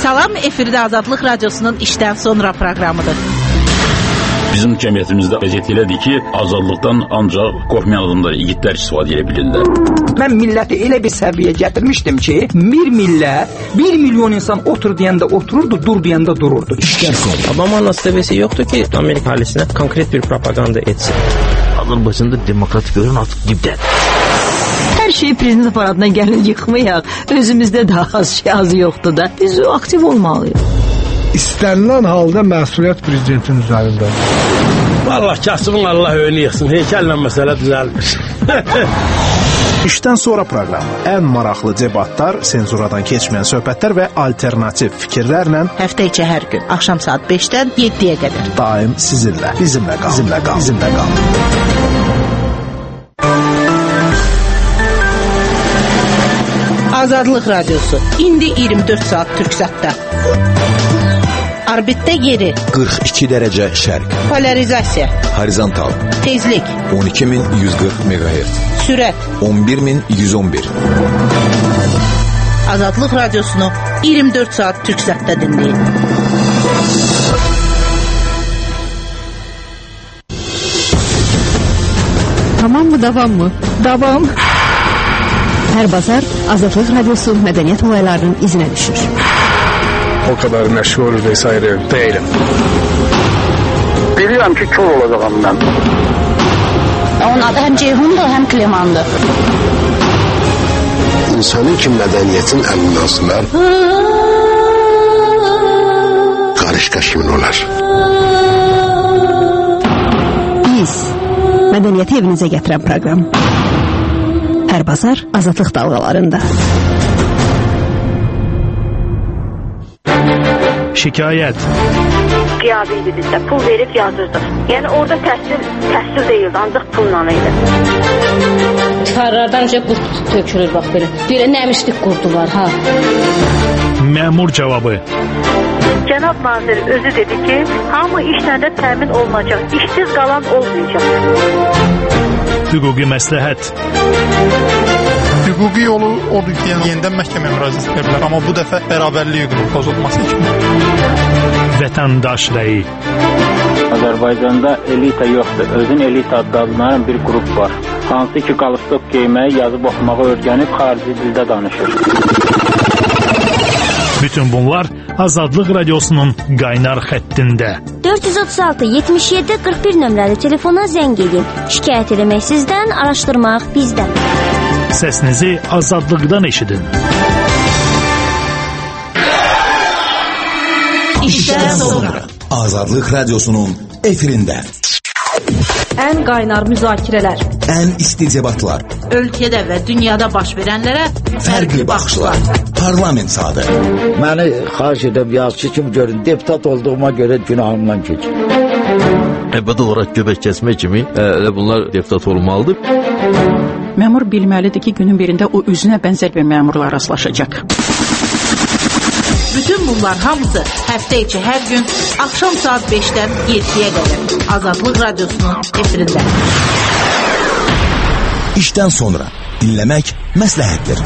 Salam, efirdə Azadlıq Radiosunun işdən sonra proqramıdır. Bizim cəmiyyətimizdə vəziyyət elədir ki, azadlıqdan ancaq qorxmayan adamlar, igidlər istifadə edə bilirlər. Mən milləti elə bir səviyyəyə gətirmişdim ki, bir millət, 1 milyon insan otur deyəndə otururdu, dur deyəndə dururdu. Obama nasibesi yoxdur ki, Amerika ailəsinə konkret bir propaganda etsin. Azərbaycanda demokratik görün artıq dibdədir. Hər şey prezident aparatına gəlin yıxmayaq. Özümüzdə daha az yoxdur da. Biz aktiv olmalıyıq. İstənilən halda məsuliyyət prezidentin üzərində. Vallahi kasımın Allah önü yıxsın. Heykəllə məsələ düzəlmiş. İşdən sonra proqramı. Ən maraqlı debatlar, senzuradan keçməyən söhbətlər və alternativ fikirlərlə Həftə içi hər gün axşam saat 5-dən 7-yə qədər. Daim sizinlə. Bizimlə qalın. Azadlıq Radiosu. İndi 24 saat Türksatda. Orbitdə yeri 42 dərəcə şərq. Polarizasiya. Horizontal. Tezlik 12140 MHz. Sürət 11111. Azadlıq Radiosunu 24 saat Türksatda dinləyin. Tamam mı, davam mı? Davam. Hər bazar Azadlıq Radiosu mədəniyyət olaylarının izinə düşür. O kadar məşğul vesaire değilim. Bilirəm ki, kör olacağım mən. Onun adı həm Ceyhundur, həm Klemandır. İnsanın ki, mədəniyyətin əlindən sınar, qarışqa kimin olar? Biz, mədəniyyəti evinizə gətirən proqram. Hər bazar Azadlıq dalğalarında. Şikayət. Qiyabiydi bizdə, pul verib yazırdı. Yəni orada təhsil deyildi, ancaq pulla idi. Karlardan önce qurt tökülür bax belə. Belə nəmişlik qurdu var ha. Məmur cavabı. Cənab nazir özü dedi ki, hamı işlə də təmin olunacaq, işsiz qalan olmayacaq. Hüquqi məsləhət. Hüquqi yolu odur ki, yenidən məhkəməyə müraciət edə bilər, amma bu dəfə bərabərlik hüququnun pozulması üçün. Vətəndaş rəyi. Azərbaycanda elita yoxdur. Özün elita adlanan bir qrup var. Hansı ki, qalstok geyməyi, yazıb oxumağı öyrənib xarici dildə danışır. Bütün bunlar Azadlıq Radiosunun qaynar xəttində. 436-77-41 nömrəli telefona zəng edin. Şikayət eləmək sizdən, araşdırmaq bizdən. Səsinizi azadlıqdan eşidin. İşdən sonra. Azadlıq Radiosunun efirində. Ən qaynar müzakirələr. Ən isti debatlar. Ölkədə və dünyada baş verənlərə fərqli baxışlar. Parlament saatı. Məni xahiş edəm yazıcı kimi görün. Deputat olduğuma görə günahımdan keçin. Əbədi olaraq göbək kəsmək kimi bunlar deputat olmalıdır. Məmur bilməlidir ki, günün birində o özünə bənzər bir məmurla rastlaşacaq. Bütün bunlar hamısı həftə içi hər gün axşam saat 5-dən 7-yə qədər Azadlıq Radiosunun efirində. İşdən sonra dinləmək məsləhətdir.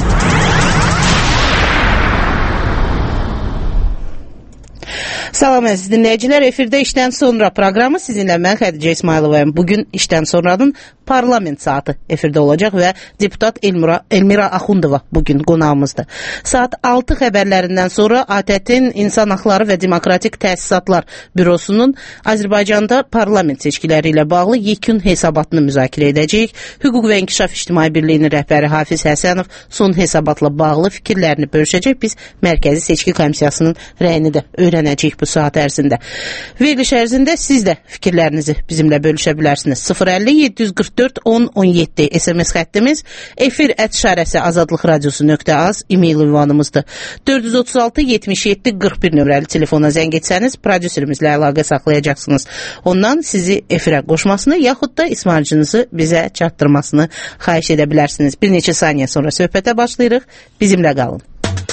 Salam əziz dinləyicilər, efirdə işdən sonra proqramı sizinlə mən Xədicə İsmayılovayım. Bugün işdən sonranın parlament saatı efirdə olacaq və deputat Elmira Axundova bugün qonağımızdır. Saat 6 xəbərlərindən sonra ATƏT-in İnsan Haqları və Demokratik Təsisatlar Bürosunun Azərbaycanda parlament seçkiləri ilə bağlı yekun hesabatını müzakirə edəcəyik. Hüquq və İnkişaf İctimai Birliyinin rəhbəri Hafiz Həsənov son hesabatla bağlı fikirlərini bölüşəcək. Biz Mərkəzi Seçki Komissiyasının rəyini də öyrənəcəyik bu saat ərzində. Veriliş ərzində siz də fikirlərinizi bizimlə bölüşə bilərsiniz. 050-744-10-17 SMS xəttimiz, efir@azadlıqradiosu.az e-mail ünvanımızdır. 436-77-41 nömrəli telefona zəng etsəniz, prodüserimizlə əlaqə saxlayacaqsınız. Ondan sizi efirə qoşmasını yaxud da ismarcınızı bizə çatdırmasını xahiş edə bilərsiniz. Bir neçə saniyə sonra söhbətə başlayırıq. Bizimlə qalın.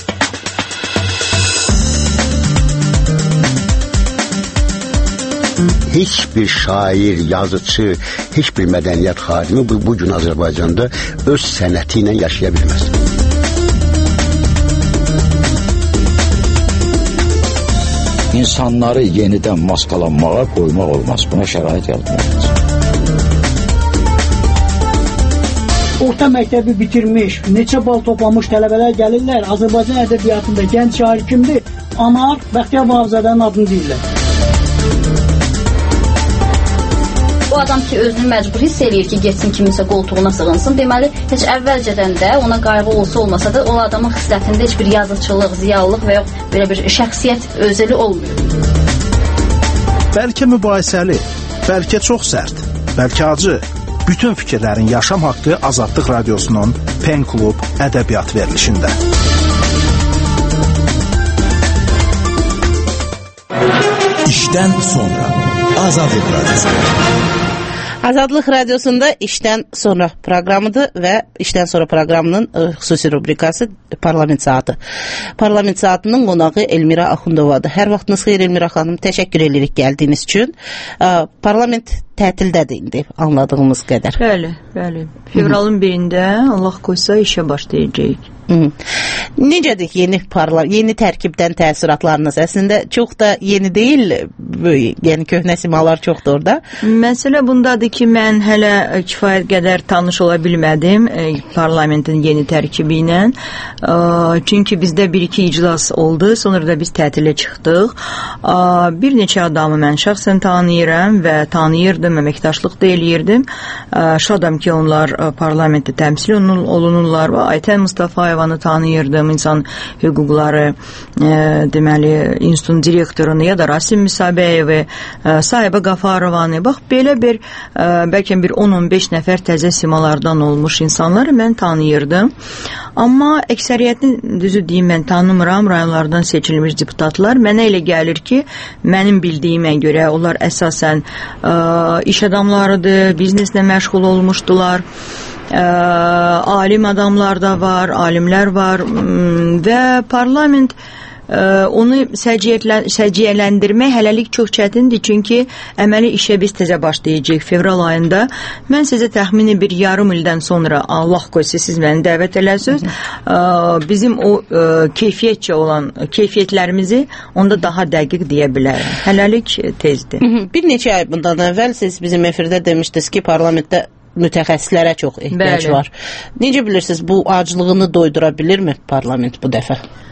Heç bir şair, yazıcı, heç bir mədəniyyət xadimi bugün Azərbaycanda öz sənəti ilə yaşaya bilməz. insanları yenidən maskalanmağa qoymaq olmaz. Buna şərait yaratmalıyız. Orta məktəbi bitirmiş, neçə bal toplamış tələbələr gəlirlər. Azərbaycan ədəbiyyatında gənc şair kimdir? Anar Bəxtiyar Vahabzadənin adını deyirlər. O adam ki, özünü məcbur hiss eləyir ki, getsin kiminsə qoltuğuna sığınsın. Deməli, heç əvvəlcədən də ona qayğı olsa da, o adamın xislətində heç bir yazıçılıq, ziyalılıq və yox belə bir şəxsiyyət özəli olmuyor. Bəlkə mübahisəli, bəlkə çox sərt, bəlkə acı. Bütün fikirlərin yaşam haqqı Azadlıq Radiosunun Pen Klub ədəbiyyat verilişində. İşdən sonra Azadlıq Radiosu. Azadlıq Radiosunda işdən sonra proqramıdır və işdən sonra proqramının xüsusi rubrikası Parlament Saatı. Parlament Saatının qonağı Elmira Axundovadır. Hər vaxtınız xeyir Elmira xanım, təşəkkür edirik gəldiyiniz üçün. Parlament tətildədir indi anladığımız qədər. Bəli. Fevralın 1-də Allah qoysa işə başlayacağıq. Necədir yeni tərkibdən təəssüratlarınız? Əslində çox da yeni deyil, yəni köhnə simalar çoxdur orada. Məsələ bundadır ki, mən hələ kifayət qədər tanış ola bilmədim parlamentin yeni tərkibi ilə. Çünki bizdə 1-2 iclas oldu, sonra da biz tətilə çıxdıq. Bir neçə adamı mən şəxsən tanıyıram və tanıyırdım, əməkdaşlıq da eləyirdim. Şadam ki, onlar parlamentdə təmsil olunurlar. Aytən Mustafayevanı tanıyırdım, insan hüquqları deməli institutun direktorunu ya da Rasim Müsabəyevi, Sahibə Qafarovanı. Bax, belə bir bəlkə bir 10-15 nəfər təzə simalardan olmuş insanları mən tanıyırdım. Amma əksəriyyətini düzü deyim, mən tanımıram. Rayonlardan seçilmiş deputatlar. Mənə elə gəlir ki, mənim bildiyimə görə onlar əsasən iş adamlarıdır, bizneslə məşğul olmuşdular. Alim adamlar da var, alimlər var və parlament onu səciyyələndirmək hələlik çox çətindir, çünki əməli işə biz təzə başlayacaq fevral ayında. Mən sizə təxmini bir yarım ildən sonra, Allah qoysa siz məni dəvət eləsiniz, bizim o keyfiyyətcə olan keyfiyyətlərimizi onda daha dəqiq deyə bilərəm. Hələlik tezdir. Bir neçə ay bundan əvvəl siz bizim efirdə demişdiniz ki, parlamentdə mütəxəssislərə çox ehtiyac var. Necə bilirsiniz, bu aclığını doydura bilirmi parlament bu dəfə?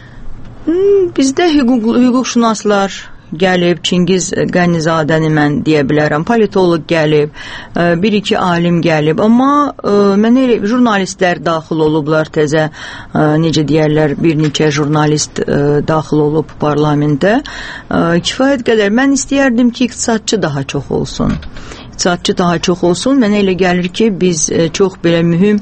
Bizdə hüquqşünaslar gəlib, Çingiz Qənizadəni mən deyə bilərəm, politolog gəlib, bir-iki alim gəlib, amma mənə elə jurnalistlər daxil olublar təzə, necə deyərlər, bir neçə jurnalist daxil olub parlamentə. Kifayət qədər mən istəyərdim ki, iqtisadçı daha çox olsun. Mənə elə gəlir ki, biz çox belə mühüm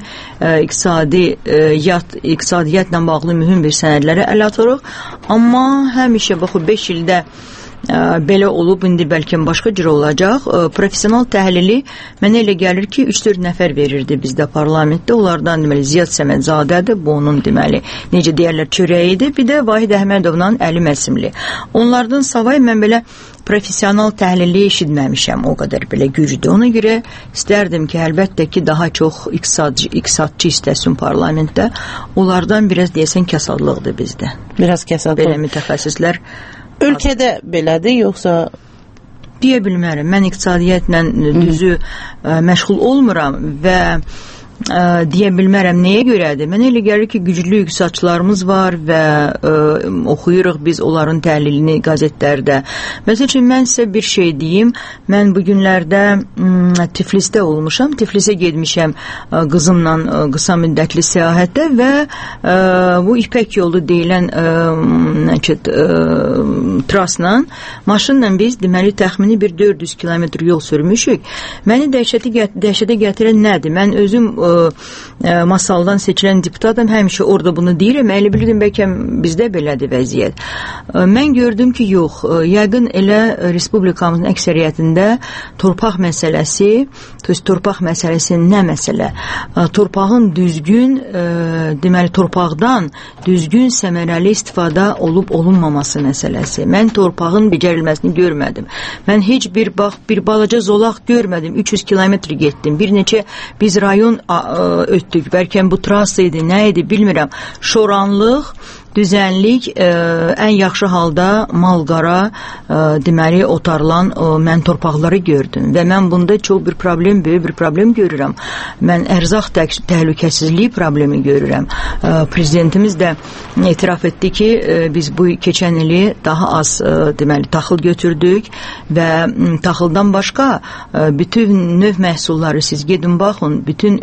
iqtisadiyyatla bağlı mühüm bir sənədlərə əl atırıq, amma həmişə baxı 5 ildə belə olub, indi bəlkə başqa cür olacaq. Profesional təhlili mənə elə gəlir ki, 3-4 nəfər verirdi bizdə parlamentdə. Onlardan deməli Ziyad Səmədzadədir, bu onun deməli necə deyərlər çörəyidir. Bir də Vahid Əhmədovla Əli Məsimli. Onlardan savay mən belə profesional təhlili eşitməmişəm, o qədər belə güclü. Ona görə istərdim ki, əlbəttə ki, daha çox iqtisadçı istəsin parlamentdə. Onlardan biraz deyəsən kəsadlıqdır bizdə. Biraz kəsadlıq. Belə mütəxəssislər. Ölkədə belədir, yoxsa? Deyə bilmərəm. Mən iqtisadiyyatla düzü məşğul olmuram və deyə bilmərəm nəyə görədir. Mənə elə gəlir ki, güclü iqtisadçılarımız var və oxuyuruq biz onların təhlilini qəzetlərdə. Məsəl üçün, mən sizə bir şey deyim. Mən bu günlərdə Tiflisdə olmuşam. Tiflisə getmişəm qızımla qısa müddətli səyahətdə və bu İpək yolu deyilən trasla, maşınla biz deməli təxmini bir 400 kilometr yol sürmüşük. Məni dəhşətə gətirən nədir? Mən özüm masaldan seçilən deputatam, həmişə orada bunu deyirəm, elə bilirdim bəlkə bizdə belədir vəziyyət. Mən gördüm ki, yox, yəqin elə respublikamızın əksəriyyətində torpaq məsələsi nə məsələ? Torpağın düzgün, deməli torpaqdan düzgün səmərəli istifadə olub-olunmaması məsələsi. Mən torpağın becərilməsini görmədim. Mən heç bir balaca zolaq görmədim. 300 kilometr getdim. Bir neçə biz rayon ötdük. Bəlkə bu trasa idi, nə idi, bilmirəm. Şoranlıq düzənlik ən yaxşı halda malqara deməli otarılan mən torpaqları gördüm və mən bunda çox bir problem, böyük bir problem görürəm. Mən ərzaq təhlükəsizliyi problemi görürəm. Prezidentimiz də etiraf etdi ki, biz bu keçən ili daha az deməli taxıl götürdük və taxıldan başqa bütün növ məhsulları siz gedin baxın, bütün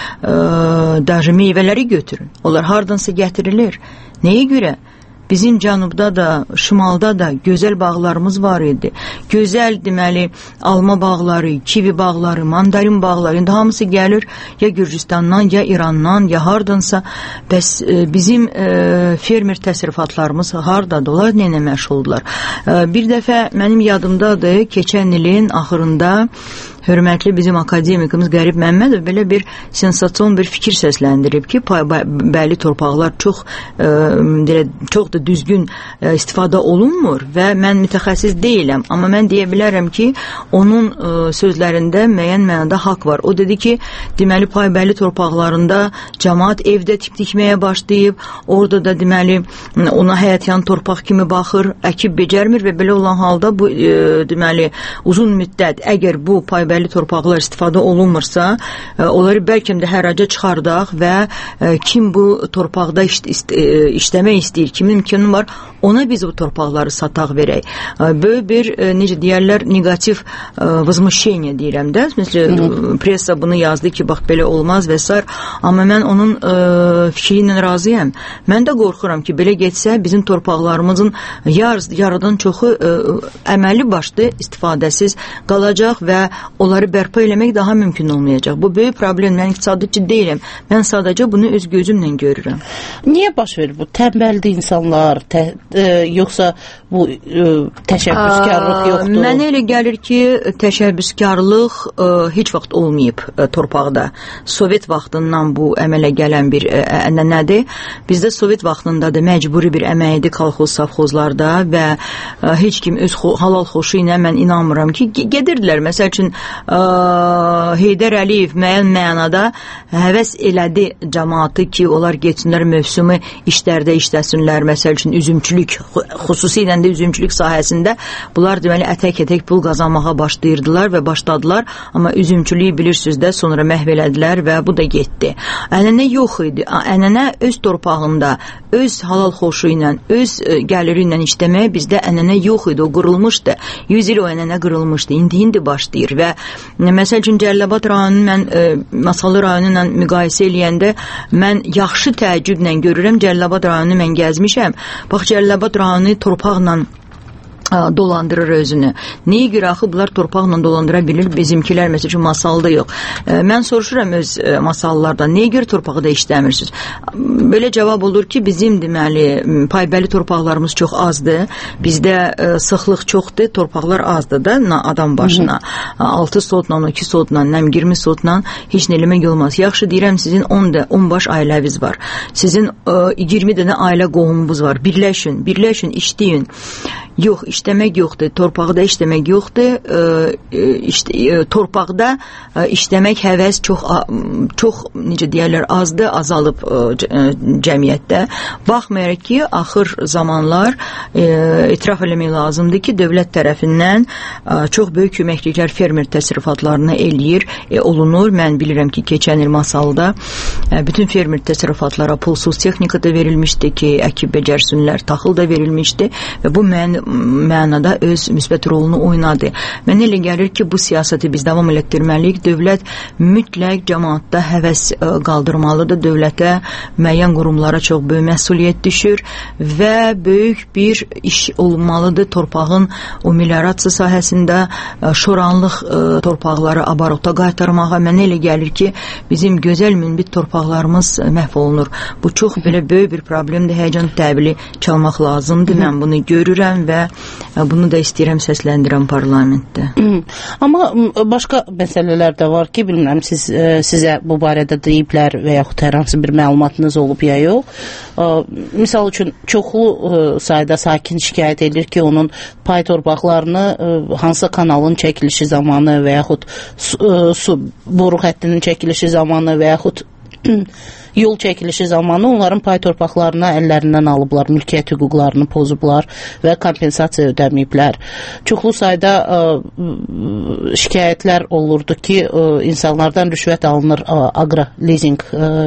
даже meyvələri götürün. Onlar hardansa gətirilir. Nəyə görə? Bizim cənubda da, şimalda da gözəl bağlarımız var idi. Gözəl deməli alma bağları, kivi bağları, mandarin bağları. İndi hamısı gəlir ya Gürcüstandan, ya İrandan, ya hardansa. Bəs bizim fermer təsərrüfatlarımız hardadır? Onlar nə məşğuldurlar? Bir dəfə mənim yadımdadır, keçən ilin axırında hörmətli bizim akademikimiz Qərib Məmmədov belə bir sensasiyon bir fikir səsləndirib ki, bəli torpaqlar çox da düzgün istifadə olunmur və mən mütəxəssis deyiləm, amma mən deyə bilərəm ki, onun sözlərində müəyyən mənada haqq var. O dedi ki, deməli paybəli torpaqlarında cəmaət evdə tikməyə başlayıb, orada da deməli ona həyətyan torpaq kimi baxır, əkib becərmir və belə olan halda bu deməli uzun müddət əgər bu paybəli torpaqlar istifadə olunmursa, onları bəlkə də həraca çıxardaq və kim bu torpaqda işləmək istəyir, kimin imkanı var, ona biz bu torpaqları sataq verək. Böyük bir, necə deyərlər, negativ vızmışşeniya deyirəm də. Mesela pressa bunu yazdı ki, bax belə olmaz və s. Amma mən onun fikri ilə razıyam. Mən də qorxuram ki, belə getsə bizim torpaqlarımızın yarıdan çoxu əməli başlı istifadəsiz qalacaq və onları bərpa eləmək daha mümkün olmayacaq. Bu böyük problem. Mən iqtisadçı deyiləm. Mən sadəcə bunu öz gözümlə görürəm. Niyə baş verir bu? Tənbəldir insanlar, yoxsa bu təşəbbüskarlıq yoxdur? Mənə elə gəlir ki, təşəbbüskarlıq heç vaxt olmayıb torpaqda. Sovet vaxtından bu əmələ gələn bir ənənədir. Bizdə Sovet vaxtında da məcburi bir əmək idi kolxoz, savxozlarda və heç kim öz halal xoşu ilə mən inanmıram ki, gedirdilər. Məsəl üçün Heydər Əliyev müəyyən mənada həvəs elədi cəmaatı ki, onlar getsinlər mövsümü işlərdə işləsinlər. Məsəl üçün üzümçülük, xüsusilə də üzümçülük sahəsində bunlar deməli ətək-ətək pul qazanmağa başlayırdılar və başladılar. Amma üzümçülüyü bilirsiniz də sonra məhv elədilər və bu da getdi. Ənənə yox idi. Ənənə öz torpağında, öz halal xoşu ilə, öz gəliri ilə işləməyə bizdə ənənə yox idi. O qırılmışdı. 100 il o ənənə qırılmışdı. İndi başlayır və məsəl üçün Cəlilabad rayonunu mən Masallı rayonu ilə müqayisə eləyəndə mən yaxşı təəccüblə görürəm. Cəlilabad rayonunu mən gəzmişəm. Bax, Cəlilabad rayonu torpaqla dolandırır özünü. Nəyə görə axı bunlar torpaqla dolandıra bilir, bizimkilər məsəl üçün Masalda yox. Mən soruşuram öz Masallardan, nəyə görə torpaqda işləmirsiniz? Belə cavab olur ki, bizim deməli paybəli torpaqlarımız çox azdır. Bizdə sıxlıq çoxdur, torpaqlar azdır da adam başına. 6 sotla, 12 sotla, 20 sotla heç nə eləmək olmaz. Yaxşı deyirəm, sizin 10 baş ailəviz var. Sizin 20 dənə ailə qohumunuz var. Birləşin, işləyin. Yox, işləmək yoxdur. Torpaqda işləmək yoxdur. Torpaqda işləmək həvəs çox necə deyərlər, azdır, azalıb cəmiyyətdə. Baxmayaraq ki, axır zamanlar etiraf eləmək lazımdır ki, dövlət tərəfindən çox böyük köməkliklər fermer təsərrüfatlarına olunur. Mən bilirəm ki, keçən il Masalda bütün fermer təsərrüfatlara pulsuz texnika da verilmişdi ki, əkib becərsinlər, taxıl da verilmişdi və bu mənada öz müsbət rolunu oynadı. Mən elə gəlir ki, bu siyasəti biz davam elətdirməliyik. Dövlət mütləq cəmaatda həvəs qaldırmalıdır. Dövlətə, müəyyən qurumlara çox böyük məsuliyyət düşür və böyük bir iş olmalıdır. Torpağın o meliorasiya sahəsində şoranlıq torpaqları abarota qaytarmağa. Mənə elə gəlir ki, bizim gözəl münbit torpaqlarımız məhv olunur. Bu çox belə böyük bir problemdir. Həyəcan təbili çalmaq lazımdır. Mən bunu görürəm və bunu da istəyirəm səsləndirəm parlamentdə. Amma başqa məsələlər də var ki, bilmirəm sizə bu barədə deyiblər və yaxud hər hansı bir məlumatınız olub ya yox. Misal üçün çoxlu sayda sakin şikayət edir ki, onun pay torpaqlarını hansı kanalın çəkilişi zamanı və yaxud su boru xəttinin çəkilişi zamanı və yaxud yol çəkilişi zamanı onların pay torpaqlarına əllərindən alıblar, mülkiyyət hüquqlarını pozublar və kompensasiya ödəməyiblər. Çoxlu sayda şikayətlər olurdu ki, insanlardan rüşvət alınır aqro-lizing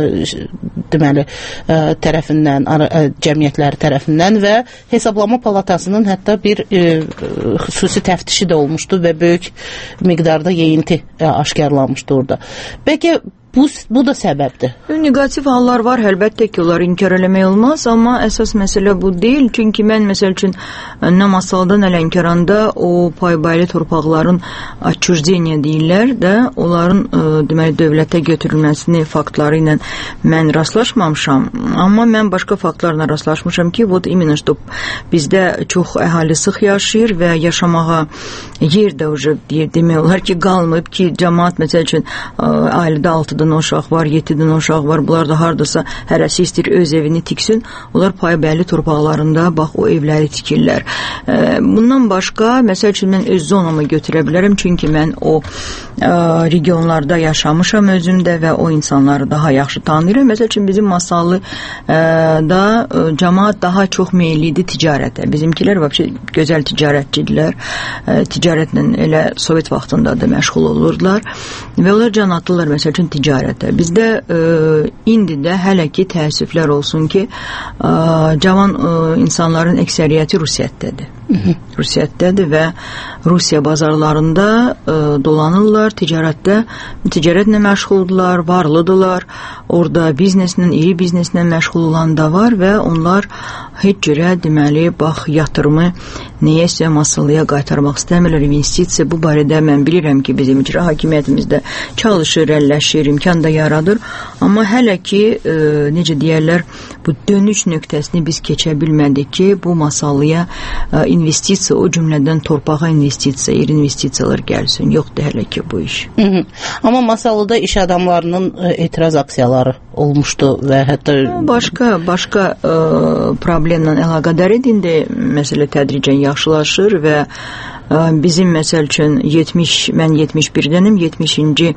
deməli tərəfindən, cəmiyyətləri tərəfindən və Hesablama Palatasının hətta bir xüsusi təftişi də olmuşdu və böyük miqdarda yeyinti aşkarlanmışdı orada. Bəlkə bu da səbəbdir. Negativ hallar var, əlbəttə ki, onları inkar eləmək olmaz, amma əsas məsələ bu deyil. Çünki mən məsəl üçün nə Masalda, nə Lənkəranda o paybaylı torpaqların atçürzeniya deyirlər də, onların deməli dövlətə götürülməsini faktları ilə mən rastlaşmamışam. Amma mən başqa faktlarla rastlaşmışam ki, imенно что bizdə çox əhali sıx yaşayır və yaşamağa yer də demək olar ki, qalmayıb ki, cəmaat məsəl üçün ailədə 6 uşaq var, 7 uşaq var, bunlar da hardasa hərəsi istəyir öz evini tiksin, onlar paybəli torpaqlarında bax o evləri tikirlər. Bundan başqa, məsəl üçün mən öz zonamı götürə bilərəm, çünki mən o regionlarda yaşamışam özümdə və o insanları daha yaxşı tanıyıram. Məsəl üçün bizim Masallı da cəmaat daha çox meyillidir ticarətə. Bizimkilər gözəl ticarətçidirlər, ticarətlə elə Sovet vaxtında da məşğul olurdular və onlar can atırlar məsəl üçün ticarətə. Bizdə indi də hələ ki təəssüflər olsun ki, cavan insanların əksəriyyəti Rusiyyətdədir və Rusiya bazarlarında dolanırlar, ticarətlə məşğuldurlar, varlıdırlar, orada iri bizneslə məşğul olan da var və onlar heç cürə deməli, bax, yatırımı neyəsə Masallıya qaytarmaq istəmirlər, investisiya. Bu barədə mən bilirəm ki, bizim icra hakimiyyətimizdə çalışır, əlləşir, imkan da yaradır, amma hələ ki, necə deyərlər, bu dönüş nöqtəsini biz keçə bilmədik ki, bu Masallıya investisiya, o cümlədən torpağa investisiya, yer investisiyalar gəlsin. Yoxdur hələ ki bu iş. Amma Masallıda iş adamlarının etiraz aksiyaları olmuşdu və hətta başqa problemlə əlaqədar edində məsələ tədricən yaxşılaşır və bizim məsəl üçün mən 71-dənim, 70-ci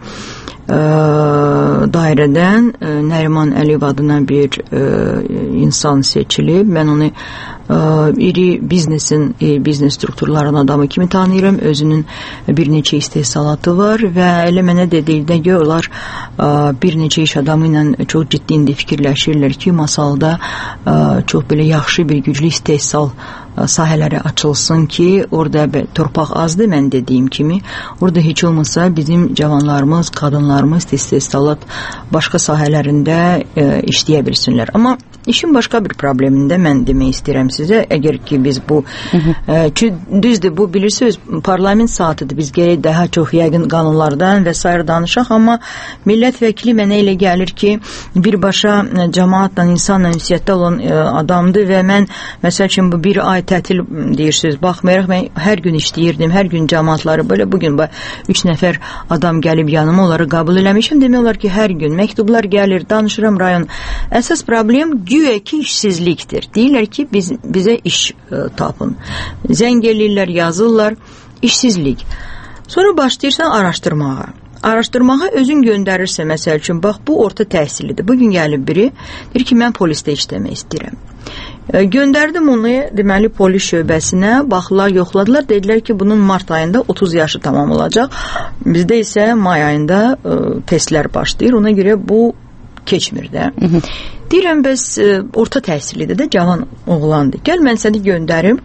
dairədən Nəriman Əliyev adına bir insan seçilib. Mən onu iri biznes strukturların adamı kimi tanıyıram. Özünün bir neçə istehsalatı var və elə mənə dedikdə ki, onlar bir neçə iş adamı ilə çox ciddi indi fikirləşirlər ki, Masalda çox belə yaxşı bir güclü istehsal sahələri açılsın ki, orada torpaq azdır, mən dediyim kimi. Orada heç olmasa bizim cavanlarımız, qadınlarımız istehsalat başqa sahələrində işləyə bilsinlər. Amma işin başqa bir problemində mən demək istəyirəm sizə, əgər ki biz bu düzdür, bu bilirsiniz, parlament saatıdır, biz gərək daha çox yəqin qanunlardan və s. danışaq, amma millət vəkili mənə elə gəlir ki, birbaşa cəmaatla, insanla ünsiyyətdə olan adamdır və mən, məsəl üçün, bu bir ay tətil deyirsiniz, baxmayaraq, mən hər gün işləyirdim, hər gün cəmaatları, belə bugün 3 nəfər adam gəlib yanıma, onları qəbul eləmişim, demək olar ki, hər gün məktublar gəlir, danışıram rayon. Əsas problem güya ki işsizlikdir. Deyirlər ki, bizə iş tapın. Zəng eləyirlər, yazırlar, işsizlik. Sonra başlayırsan araşdırmağa. Araşdırmağa özün göndərirsə, məsəl üçün, bax, bu orta təhsillidir. Bugün gəlib biri, deyir ki, mən polisdə işləmək istəyirəm. Göndərdim onu, deməli, polis şöbəsinə, baxdılar, yoxladılar, dedilər ki, bunun mart ayında 30 yaşı tamam olacaq. Bizdə isə may ayında testlər başlayır, ona görə bu keçmir də. Deyirəm, bəs orta təhsillidir də, cavan oğlandır. Gəl, mən səni göndərim.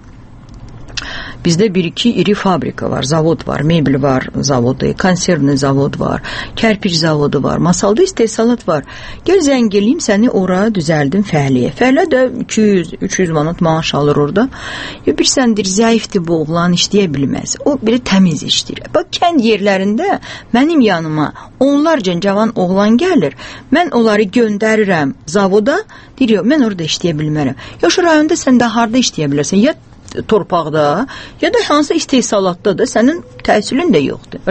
Bizdə bir-iki iri fabrika var, zavod var, mebel var zavodu, konservni zavod var, kərpic zavodu var, Masalda istehsalat var. Gəl zəng eləyim, səni ora düzəldim fəhliyə. Fəhlə də 200-300 manat maaş alır orada. Bir səndir, zəifdir bu oğlan, işləyə bilməz. O biri təmiz işləyir. Bax, kənd yerlərində mənim yanıma onlarca cavan oğlan gəlir. Mən onları göndərirəm zavoda, deyir, mən orada işləyə bilmərəm. Yox, rayonda sən də harda işləyə bilərsən? Ya torpaqda, ya da hansı istehsalatda da sənin təhsilin də yoxdur.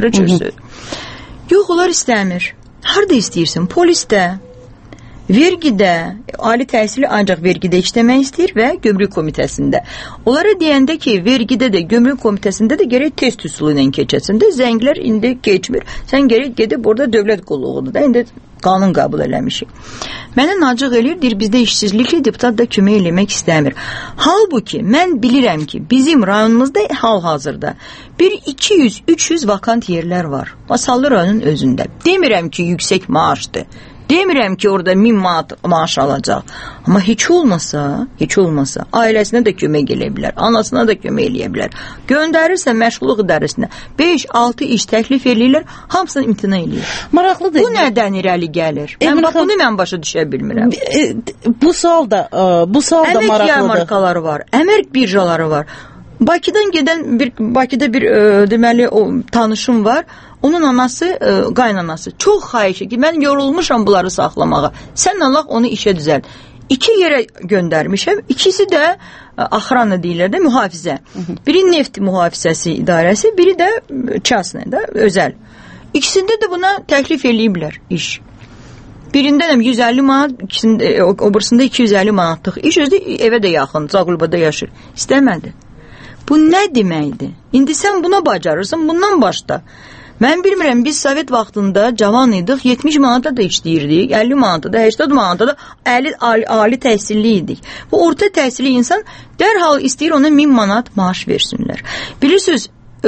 Yox, onlar istəmir. Harada istəyirsin? Polisdə, vergidə, ali təhsili ancaq vergidə işləmək istəyir və gömrük komitəsində. Onlara deyəndə ki, vergidə də, gömrük komitəsində də gərək test üsulu ilə keçəsin də, zənglər indi keçmir. Sən gərək gedib orada dövlət qulluğudur da, indi qanun qəbul eləmişik. Mənə nacıq eləyir, deyir, bizdə işsizliklə deputat da kömək eləmək istəmir. Halbuki, mən bilirəm ki, bizim rayonumuzda hal-hazırda bir 200-300 vakant yerlər var. Masallı rayonun özündə. Demirəm ki, yüksək maaşdır. Demirəm ki, orada 1000 manat maaş alacaq. Amma heç olmasa, ailəsinə də kömək eləyə bilər, anasına da kömək eləyə bilər. Göndərirsə məşğulluq idarəsinə 5-6 iş təklif eləyirlər, hamısını imtina eləyir. Maraqlıdır. Bu nədən irəli gəlir? Bunu mən başa düşə bilmirəm. Bu sual da maraqlıdır. Əmək yarmarkaları var, əmək birjaları var. Bakıdan gedən Bakıda bir deməli o tanışım var. Onun anası, qaynanası çox xahiş ki, mən yorulmuşam bunları saxlamağa. Sən Allah onu işə düzəlt. 2 yerə göndərmişəm. İkisi də axrana deyirlər də mühafizə. Biri neft mühafizəsi idarəsi, biri də частный da özəl. İkisində də buna təklif eləyiblər iş. Birində də 150 manat, o birisində 250 manatlıq iş, özü evə də yaxın, Zaqulbada yaşır. İstəmədi. Bu nə deməkdir? İndi sən buna bacarırsan, bundan başla. Mən bilmirəm, biz Sovet vaxtında cavan idik, 70 manata da işləyirdik, 50 manata da, 80 manata da ali təhsilli idik. Bu orta təhsilli insan dərhal istəyir ona 1000 manat maaş versinlər. Bilirsiniz,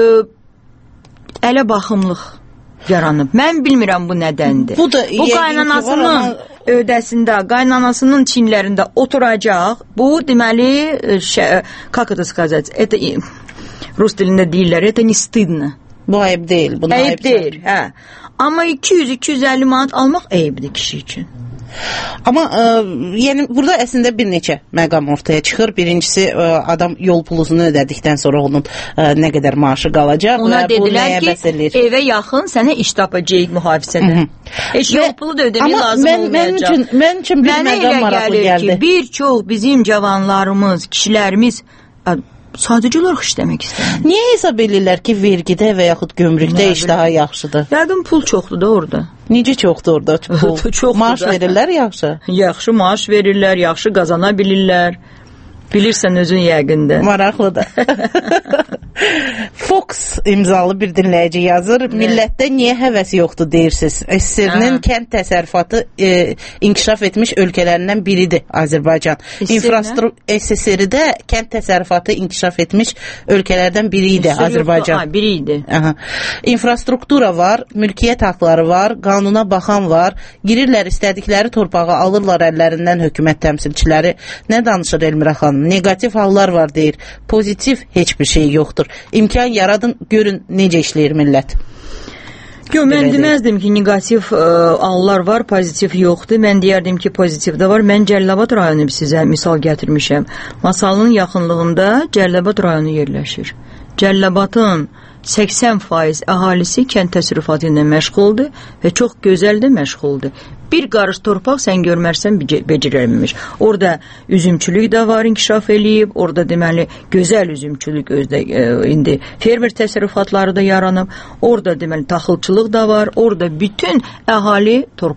ələ baxımlıq yaranıb. Mən bilmirəm bu nədəndir. Bu qaynanasının ödəsində, qaynanasının çinlərində oturacaq. Bu deməli, как это сказать, это rus dilində deyirlər, это не стыдно. Bu ayıb deyil. Ayıb deyil, hə. Amma 200-250 manat almaq ayıbdır kişi üçün. Amma yəni burada əslində bir neçə məqam ortaya çıxır. Birincisi, adam yol pulunu ödədikdən sonra onun nə qədər maaşı qalacaq. Ona dedilər ki, evə yaxın sənə iş tapacaq mühafizədə. Heç yol pulu da ödəmək lazım olmayacaq. Mən üçün bir məqam maraqlı gəldi. Bir çox bizim cavanlarımız, kişilərimiz sadəcə olaraq işləmək istəyir. Niyə hesab edirlər ki, vergidə və yaxud gömrükdə iş daha yaxşıdır? Yəqin pul çoxdur da orada. Necə çoxdur orada? Çoxdur. Maaş verirlər yaxşı? Yaxşı maaş verirlər, yaxşı qazana bilirlər. Bilirsən özün yəqində. Maraqlıdır. Fox imzalı bir dinləyici yazır. Millətdə niyə həvəs yoxdur deyirsiniz? SSR-nin kənd təsərrüfatı inkişaf etmiş ölkələrindən biridir Azərbaycan. SSR-də kənd təsərrüfatı inkişaf etmiş ölkələrdən biri idi Azərbaycan. Biri idi. İnfrastruktura var, mülkiyyət haqları var, qanuna baxan var. Girirlər istədikləri torpağı alırlar əllərindən hökumət təmsilçiləri. Nə danışır Elmira xanım? Negativ hallar var deyir. Pozitiv heç bir şey yoxdur. İmkan yaradın, görün necə işləyir millət. Yox, mən deməzdim ki, negativ hallar var, pozitiv yoxdur. Mən deyərdim ki, pozitiv də var. Mən Cəlilabad rayonu sizə misal gətirmişəm. Masalının yaxınlığında Cəlilabad rayonu yerləşir. Cəlilabadın 80% əhalisi kənd təsərrüfatı ilə məşğuldur və çox gözəl də məşğuldur. Bir qarış torpaq sən görmərsən becərəlməmiş. Orada üzümçülük də var, inkişaf eləyib. Orada deməli gözəl üzümçülük özdə indi fermer təsərrüfatları da yaranıb. Orada deməli taxılçılıq da var. Orada bütün əhali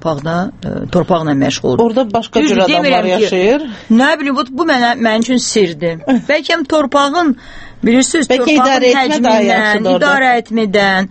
torpaqla məşğuldur. Orada başqa cür adamlar yaşayır. Nə bilim, bu mənim üçün sirdir. Bəlkə torpağın bilirsiniz, torpağın həcmindən, idarə etmədən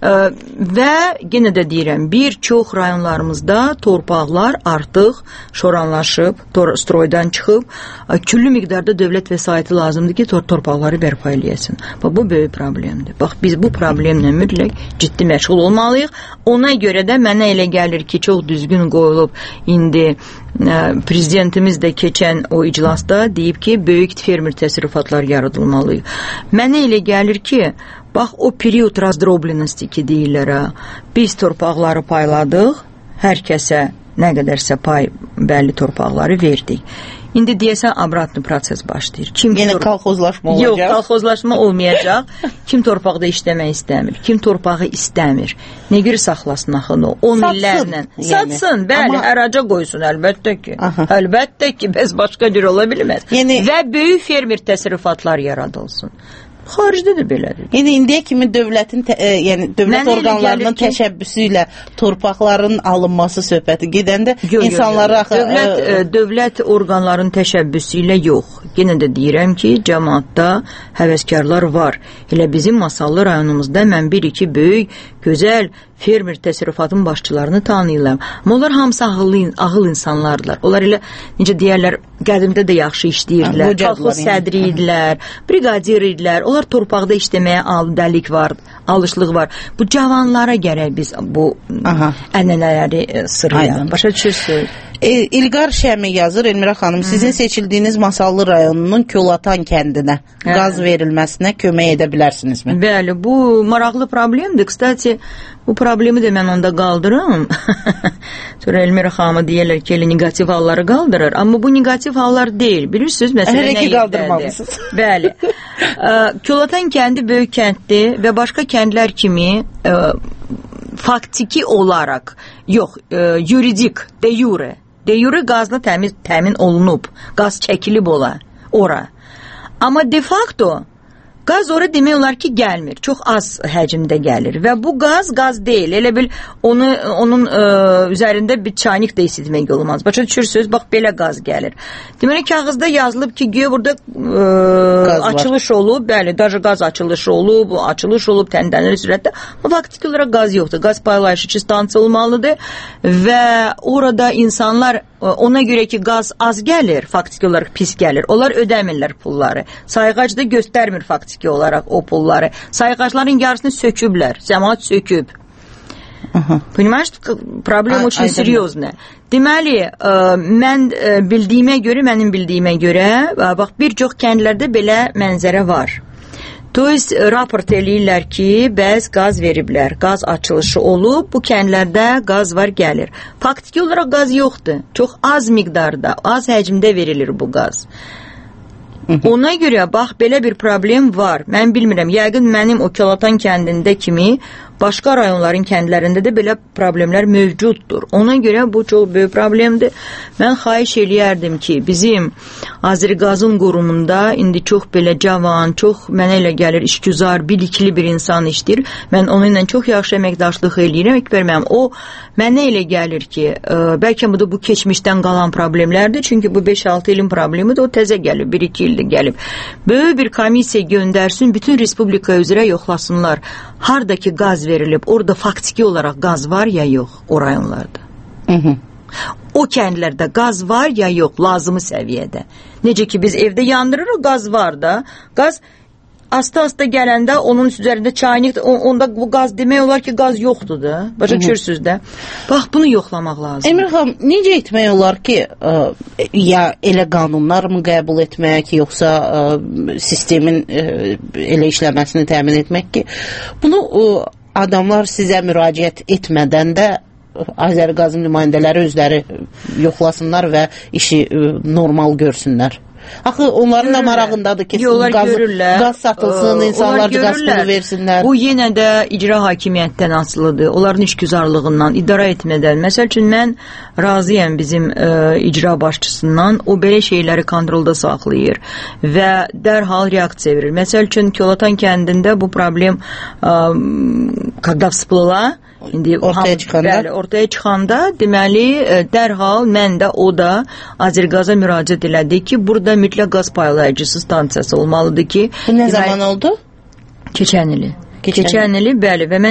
və yenə də deyirəm, bir çox rayonlarımızda torpaqlar artıq şoranlaşıb, stroydan çıxıb, küllü miqdarda dövlət vəsaiti lazımdır ki, torpaqları bərpa eləyəsin. Bu böyük problemdir. Bax, biz bu problemlə mütləq ciddi məşğul olmalıyıq. Ona görə də mənə elə gəlir ki, çox düzgün qoyulub indi prezidentimiz də keçən o iclasda deyib ki, böyük fermer təsərrüfatlar yaradılmalı. Mənə elə gəlir ki, bax o period razdroblennности ki deyirlər, biz torpaqları payladıq, hər kəsə nə qədərsə pay bəlli torpaqları verdik. İndi deyəsən obratlı proses başlayır. Yenə kolxozlaşma olacaq. Yox, kolxozlaşma olmayacaq. Kim torpaqda işləmək istəmir, kim torpağı istəmir. Nə görə saxlasın axı o? 10 illərlə. Satsın, bəli, əraca qoysun, əlbəttə ki. Əlbəttə ki, bəs başqa cür ola bilməz. Və böyük fermer təsərrüfatlar yaradılsın. Xaricdə də belədir. Yəni indiyə kimi dövlətin, yəni dövlət orqanlarının təşəbbüsü ilə torpaqların alınması söhbəti gedəndə insanları dövlət orqanlarının təşəbbüsü ilə yox. Yenə də deyirəm ki, cəmaatda həvəskarlar var. Elə bizim Masallı rayonumuzda mən bir-iki böyük, gözəl fermer təsərrüfatın başçılarını tanıyırlar. Amma onlar hamısı ağıl insanlardılar. Onlar elə necə deyərlər, qədimdə də yaxşı işləyirdilər. Kolxoz sədri idilər, briqadir idilər. Onlar torpaqda işləməyə adəlik var, alışlıq var. Bu cavanlara gərək biz bu ənənələri sırayaq. Başa düşürsünüz? İlqar Şəmi yazır, Elmira xanım, sizin seçildiyiniz Masallı rayonunun Kolatan kəndinə qaz verilməsinə kömək edə bilərsinizmi? Bəli, bu maraqlı problemdir. Kstati, bu problemi də mən onda qaldırım. Sonra Elmira xanımı deyirlər ki, elə negativ halları qaldırır. Amma bu negativ hallar deyil. Bilirsiniz, məsələ nə qaldırmalısınız? Bəli. Kolatan kəndi böyük kənddir və başqa kəndlər kimi faktiki olaraq, yox, yuridik, de jure qazla təmin olunub, qaz çəkilib ora. Amma de facto qaz ora demək olar ki, gəlmir. Çox az həcmdə gəlir və bu qaz deyil. Elə bil onun üzərində bir çaynik da isitmək olmaz. Başa düşürsünüz? Bax, belə qaz gəlir. Deməli, kağızda yazılıb ki, güya burada açılış olub, bəli, daşı qaz açılışı olub, təndənli sürətdə. Amma faktiki olaraq qaz yoxdur. Qaz paylaşıcı stansiya olmalıdır və orada insanlar ona görə ki, qaz az gəlir, faktiki olaraq pis gəlir. Onlar ödəmirlər pulları. Sayğac da göstərmir faktiki olaraq o pulları. Sayğacların yarısını söküblər. Cəmaat söküb. Понимаешь, problem очень серьезная. Deməli, mənim bildiyimə görə, bax, bir çox kəndlərdə belə mənzərə var. Raport eləyirlər ki, bəzi qaz veriblər, qaz açılışı olub, bu kəndlərdə qaz var, gəlir. Faktiki olaraq qaz yoxdur. Çox az miqdarda, az həcmdə verilir bu qaz. Ona görə, bax, belə bir problem var. Mən bilmirəm, yəqin mənim o Kolatan kəndində kimi başqa rayonların kəndlərində də belə problemlər mövcuddur. Ona görə bu çox böyük problemdir. Mən xahiş eləyərdim ki, bizim Azərqazın qurumunda indi çox belə cavan, çox mənə elə gəlir işgüzar, bilikli bir insan işdir. Mən onunla çox yaxşı əməkdaşlıq eləyirəm. O mənə elə gəlir ki, bəlkə bu keçmişdən qalan problemlərdir. Çünki bu 5-6 ilin problemidir. O təzə gəlib, 1-2 ildir gəlib. Böyük bir komissiya göndərsin, bütün respublika üzrə yoxlasınlar. Hardakı qaz verilib, orada faktiki olaraq qaz var ya yox o rayonlarda. O kəndlərdə qaz var ya yox, lazımı səviyyədə. Necə ki biz evdə yandırırıq, qaz var da, qaz asta gələndə onun üzərində çaynik, onda bu qaz demək olar ki, qaz yoxdur da. Başa düşürsünüz də. Bax, bunu yoxlamaq lazım. Emir xanım, necə etmək olar ki, ya elə qanunlar mı qəbul etmək, yoxsa sistemin elə işləməsini təmin etmək ki, bunu adamlar sizə müraciət etmədən də Azərqazın nümayəndələri özləri yoxlasınlar və işi normal görsünlər. Axı onların da marağındadır ki, qaz satılsın, insanlar qaz pulu versinlər. Bu yenə də icra hakimiyyətdən asılıdır. Onların işgüzarlığından, idara etmədən. Məsəl üçün, mən razıyam bizim icra başçısından. O belə şeyləri kontrolda saxlayır və dərhal reaksiya verir. Məsəl üçün, Kolatan kəndində bu problem когда всплыла, ortaya çıxanda, deməli, dərhal mən də o da Azərqaza müraciət elədi ki, burada mütləq qaz paylayıcısı stansiyası olmalıdır ki... Bu nə zaman oldu? Keçən ili. Bəli, və mən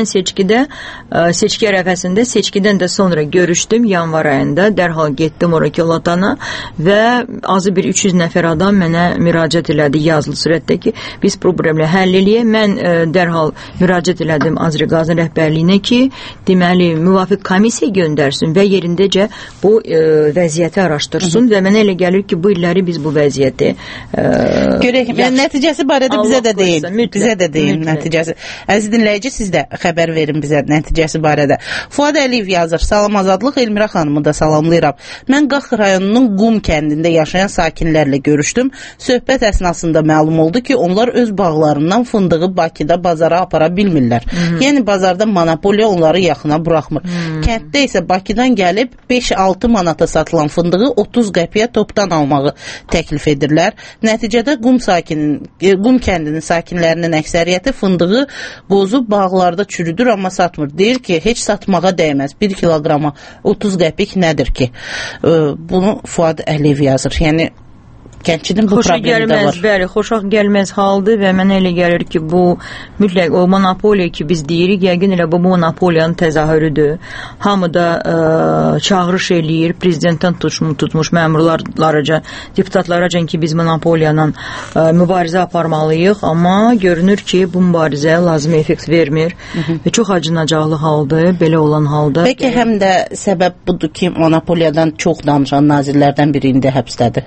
seçki ərəfəsində, seçkidən də sonra görüşdüm yanvar ayında, dərhal getdim ora Kolatana və azı bir 300 nəfər adam mənə müraciət elədi yazılı surətdə ki, biz problemlə həll eləyək. Mən dərhal müraciət elədim Azərqazın rəhbərliyinə ki, deməli, müvafiq komissiya göndərsin və yerindəcə bu vəziyyəti araşdırsın və mənə elə gəlir ki, bu illəri biz bu vəziyyəti görək, nəticəsi barədə bizə də deyil nəticəsi. Əziz dinləyici, siz də xəbər verin bizə nəticəsi barədə. Fuad Əliyev yazır, salam Azadlıq, Elmira xanımı da salamlayıram. Mən Qax rayonunun Qum kəndində yaşayan sakinlərlə görüşdüm. Söhbət əsnasında məlum oldu ki, onlar öz bağlarından fındığı Bakıda bazara apara bilmirlər. Yəni bazarda monopoliya onları yaxına buraxmır. Kənddə isə Bakıdan gəlib 5-6 manata satılan fındığı 30 qəpiyə topdan almağı təklif edirlər. Nəticədə Qum kəndinin sakinlərinin əksəriyyəti fındığı bozub bağlarda çürüdür, amma satmır. Deyir ki, heç satmağa dəyməz. 1 kilograma 30 qəpik nədir ki? Bunu Fuad Əliyev yazır. Yəni, Kəndçinin bu problemi də var. Bəli, xoşaq gəlməz haldır və mənə elə gəlir ki, bu mütləq o monopoliya ki biz deyirik, yəqin elə bu monopoliyanın təzahürüdür. Hamı da çağırış eləyir, prezidentdən tutmuş məmurlarca, deputatlarca ki biz monopoliyanla mübarizə aparmalıyıq, amma görünür ki bu mübarizə lazım effekt vermir və çox acınacaqlı haldır, belə olan halda. Bəlkə həm də səbəb budur ki, monopoliyadan çox danışan nazirlərdən biri indi həbsdədir.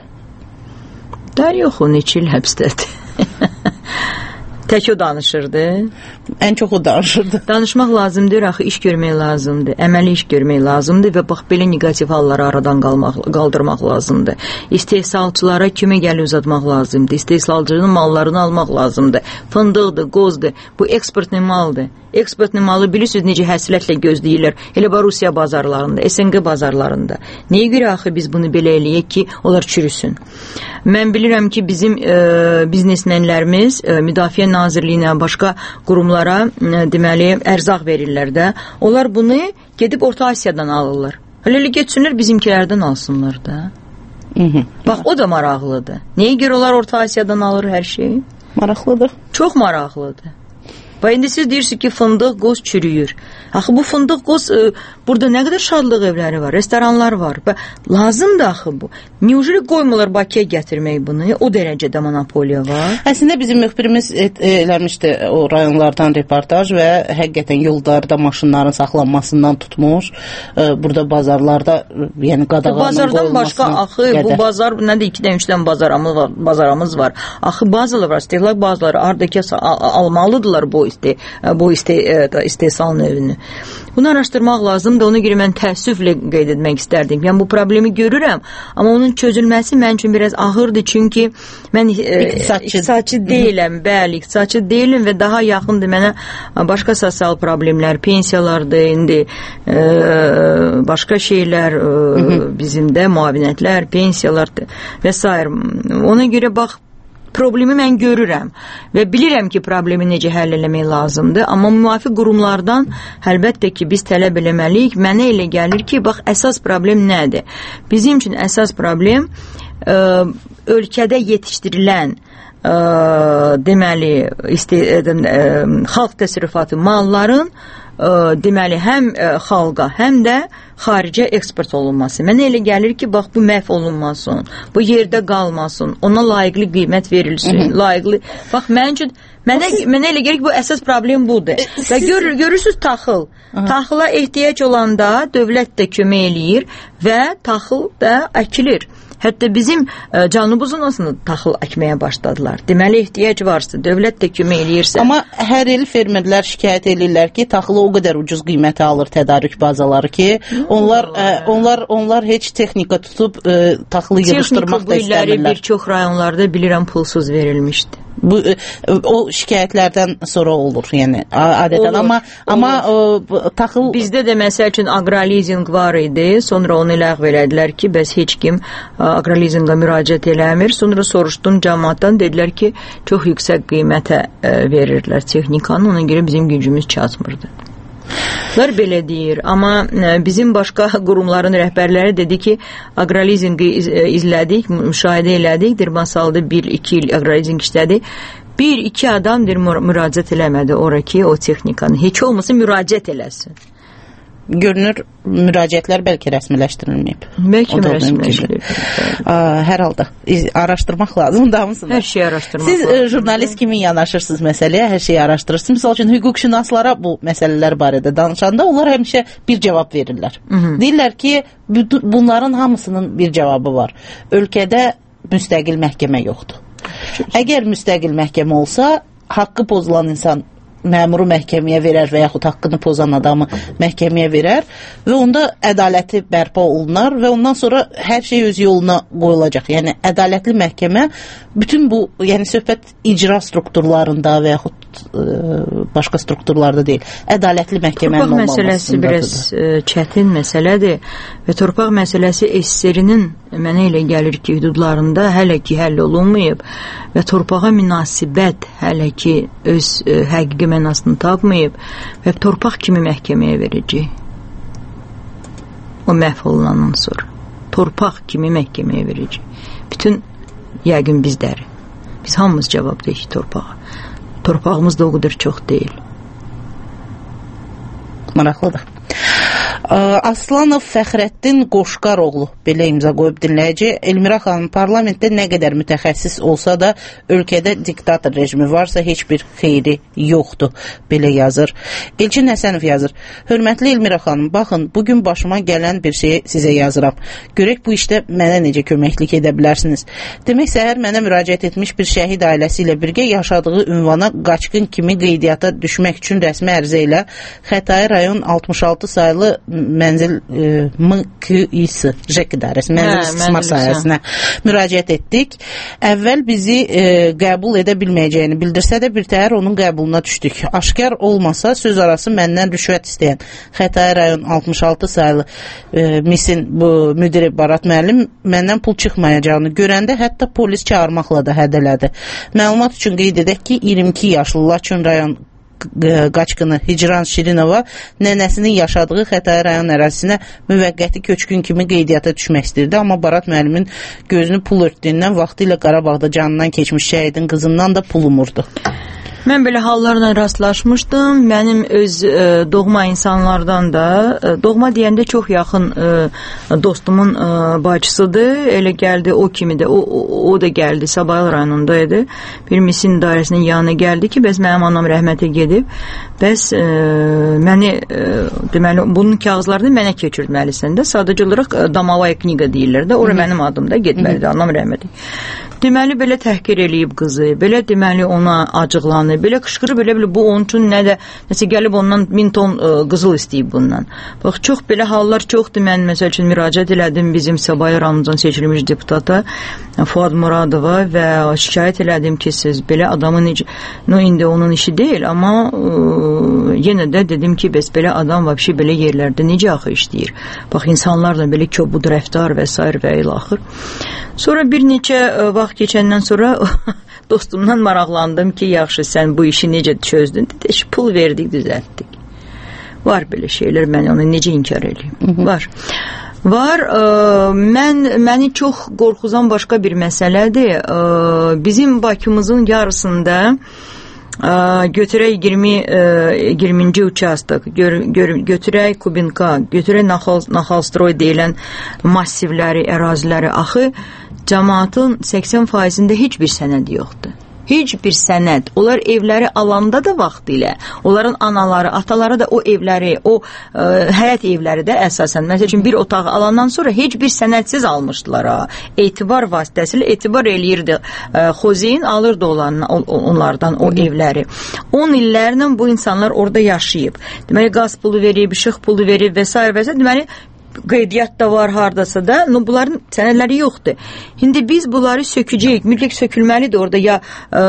Da yox, o neçə il həbsdədir. Tək o danışırdı. Ən çox o danışırdı. Danışmaq lazımdır, axı iş görmək lazımdır, əməli iş görmək lazımdır və bax belə negativ halları aradan qaldırmaq lazımdır. İstehsalçılara kimi gəli uzatmaq lazımdır. İstehsalçının mallarını almaq lazımdır. Fındıqdır, qozdur. Bu eksportni maldır. Eksportni malı bilirsiniz necə həsrətlə gözləyirlər. Elə Rusiya bazarlarında, SNG bazarlarında. Nəyə görə axı biz bunu belə eləyək ki, onlar çürüsün? Mən bilirəm ki, bizim biznesmenlərimiz Müdafiə Nazirliyinə, başqa qurumlara deməli ərzaq verirlər də. Onlar bunu gedib Orta Asiyadan alırlar. Hələ getsinlər bizimkilərdən alsınlar da. Bax, o da maraqlıdır. Nəyə görə onlar Orta Asiyadan alır hər şeyi? Maraqlıdır. Çox maraqlıdır. Və indi siz deyirsiniz ki, fındıq, qoz çürüyür. Axı bu fındıq, qoz, burada nə qədər şadlıq evləri var, restoranlar var. Və lazımdır axı bu. Neujeli qoymurlar Bakıya gətirmək bunu? O dərəcədə monopoliya var. Əslində bizim müxbirimiz eləmişdi o rayonlardan reportaj və həqiqətən yollarda maşınların saxlanmasından tutmuş. Burada bazarlarda, yəni qadağanın qoyulmasına bazardan başqa axı, bu bazar, nədir, 2-dən 3-dən bazarımız var. Axı bazıları var, istehlak bazıları ardakı almalıdırlar bu istehsal növünü. Bunu araşdırmaq lazımdır. Ona görə mən təəssüflə qeyd etmək istərdim. Yəni bu problemi görürəm, amma onun çözülməsi mən üçün biraz ağırdır, çünki mən iqtisadçı deyiləm, bəli, iqtisadçı deyiləm və daha yaxındır mənə başqa sosial problemlər, pensiyalardır, indi başqa şeylər bizim də müavinətlər, pensiyalardır və s. Ona görə bax, problemi mən görürəm və bilirəm ki, problemi necə həll eləmək lazımdır, amma müvafiq qurumlardan əlbəttə ki, biz tələb eləməliyik. Mənə elə gəlir ki, bax, əsas problem nədir? Bizim üçün əsas problem ölkədə yetişdirilən deməli, xalq təsərrüfatı malların deməli, həm xalqa, həm də xaricə eksport olunması. Mənə elə gəlir ki, bax, bu məhv olunmasın, bu yerdə qalmasın, ona layiqli qiymət verilsin, layiqli. Bax, mənə elə gəlir ki, bu əsas problem budur. Və görürsünüz taxıl. Taxıla ehtiyac olanda dövlət də kömək eləyir və taxıl da əkilir. Hətta bizim canımızın olsun taxıl əkməyə başladılar. Deməli, ehtiyac varsa, dövlət də kömək eləyirsə. Amma hər il fermerlər şikayət edirlər ki, taxılı o qədər ucuz qiymətə alır tədarük bazaları ki, onlar heç texnika tutub taxılı yığışdırmaq da istəmirlər. Texnika bu illəri bir çox rayonlarda bilirəm pulsuz verilmişdi. O şikayətlərdən sonra olur, yəni adətən, amma taxıl... Bizdə də məsəl üçün agrolizing var idi, sonra onu ləğv elədilər ki, bəs heç kim agrolizinga müraciət eləmir. Sonra soruşdum cəmaatdan, dedilər ki, çox yüksək qiymətə verirlər texnikanı, ona görə bizim gücümüz çatmırdı. Bunlar belə deyir, amma bizim başqa qurumların rəhbərləri dedi ki, agrolizingi izlədik, müşahidə elədik, Dirbansalda 1-2 il agrolizing işlədi. 1-2 adam müraciət eləmədi ora ki, o texnikanı heç olmasa müraciət eləsin. Görünür, müraciətlər bəlkə rəsmiləşdirilməyib. Bəlkə rəsmiləşdirilməyib. Hər halda araşdırmaq lazımdır hamısını. Hər şeyi araşdırmaq lazımdır. Siz jurnalist kimi yanaşırsınız məsələyə, hər şeyi araşdırırsınız. Misal üçün, hüquqşünaslara bu məsələlər barədə danışanda onlar həmişə bir cavab verirlər. Deyirlər ki, bunların hamısının bir cavabı var. Ölkədə müstəqil məhkəmə yoxdur. Əgər müstəqil məhkəmə olsa, haqqı pozulan insan məmuru məhkəməyə verər və yaxud haqqını pozan adamı məhkəməyə verər və onda ədaləti bərpa olunar və ondan sonra hər şey öz yoluna qoyulacaq. Yəni, ədalətli məhkəmə bütün bu, yəni söhbət icra strukturlarında və yaxud başqa strukturlarda deyil. Ədalətli məhkəmənin olmamasındadır. Torpaq məsələsi biraz çətin məsələdir və torpaq məsələsi SSR-nin mənə elə gəlir ki, hüdudlarında hələ ki həll olunmayıb və torpağa münasibət hələ ki öz həqiqi mənasını tapmayıb və torpaq kimi məhkəməyə verəcək. O məhv olunandan sonra. Torpaq kimi məhkəməyə verəcək. Bütün Yəqin bizləri. Biz hamımız cavabdayıq torpağa. Torpağımız da o qədər çox deyil. Maraqlıdır. Aslanov Fəxrəddin Qoşqaroğlu belə imza qoyub dinləyici. Elmira xanım, parlamentdə nə qədər mütəxəssis olsa da ölkədə diktator rejimi varsa heç bir xeyri yoxdur, belə yazır. Elçin Həsənov yazır. Hörmətli Elmira xanım, baxın, bugün başıma gələn bir şeyi sizə yazıram. Görək bu işdə mənə necə köməklik edə bilərsiniz. Demək, səhər mənə müraciət etmiş bir şəhid ailəsi ilə birgə yaşadığı ünvana qaçqın kimi qeydiyyata düşmək üçün rəsmi ərizə ilə Xətai rayon 66 sayılı mənzil MQİS JEK idarəsi, mənzil istismar sahəsinə müraciət etdik. Əvvəl bizi qəbul edə bilməyəcəyini bildirsə də birtəhər onun qəbuluna düşdük. Aşkar olmasa söz arası məndən rüşvət istəyən Xətai rayon 66 sayılı MİS-in bu müdiri Barat müəllim məndən pul çıxmayacağını görəndə hətta polis çağırmaqla da hədələdi. Məlumat üçün qeyd edək ki, 22 yaşlı Laçın rayon qaçqını Hicran Şirinova nənəsinin yaşadığı Xətai rayon ərazisinə müvəqqəti köçkün kimi qeydiyyata düşmək istirdi, amma Barat müəllimin gözünü pul örtdüyündən vaxtilə Qarabağda canından keçmiş şəhidin qızından da pul umurdu. Mən belə hallarla rastlaşmışdım. Mənim öz doğma insanlardan da, doğma deyəndə çox yaxın dostumun bacısıdır. Elə gəldi o kimi də, o da gəldi, Sabahlı rayonundaydı. Bir MİS-in dairəsinin yanına gəldi ki, bəs mənim anam rəhmətə gedib. Bəs məni, deməli, bunun kağızlarını mənə keçirməlisən də. Sadəcə olaraq Damavaya kniqa deyirlər də. Ora mənim adım da getməlidir, anam rəhmətə. Deməli, belə təhqir eləyib qızı, belə deməli ona acıqlanır, belə qışqırıb, belə bu onun üçün nəsə gəlib ondan 1000 ton qızıl istəyib bundan. Bax, çox belə hallar çoxdur. Mən məsəl üçün müraciət elədim bizim Sabahlı rayonundan seçilmiş deputata Fuad Muradova və şikayət elədim ki, siz belə adamın necə, indi onun işi deyil, amma yenə də dedim ki, bəs belə adam vəbşi belə yerlərdə necə axı işləyir? Bax, insanlarla belə köbud rəftar və s. və ilaxır. Sonra bir neçə vaxt keçəndən sonra dostumdan maraqlandım ki, yaxşı, sən bu işi necə çözdün? Dedi, pul verdik, düzəltdik. Var belə şeylər, mən onu necə inkar edeyim? Var. Məni çox qorxuzan başqa bir məsələdir. Bizim Bakımızın yarısında götürək 20-ci участок, götürək Kubinka, götürək Naxalstroy deyilən massivləri, əraziləri, axı cəmaatın 80%-də heç bir sənəd yoxdur. Heç bir sənəd. Onlar evləri alanda da vaxt ilə, onların anaları, ataları da o evləri, o həyət evləri də əsasən, məsəl üçün bir otağı alandan sonra heç bir sənədsiz almışdılar. Etibar vasitəsilə etibar eləyirdi. Xozeyin alırdı onlardan o evləri. 10 illərlə bu insanlar orada yaşayıb. Deməli, qaz pulu verib, işıq pulu verib və s. və s. Deməli, qeydiyyat da var hardasa da, bunların sənədləri yoxdur. İndi biz bunları sökəcəyik, mütləq sökülməlidir orada, ya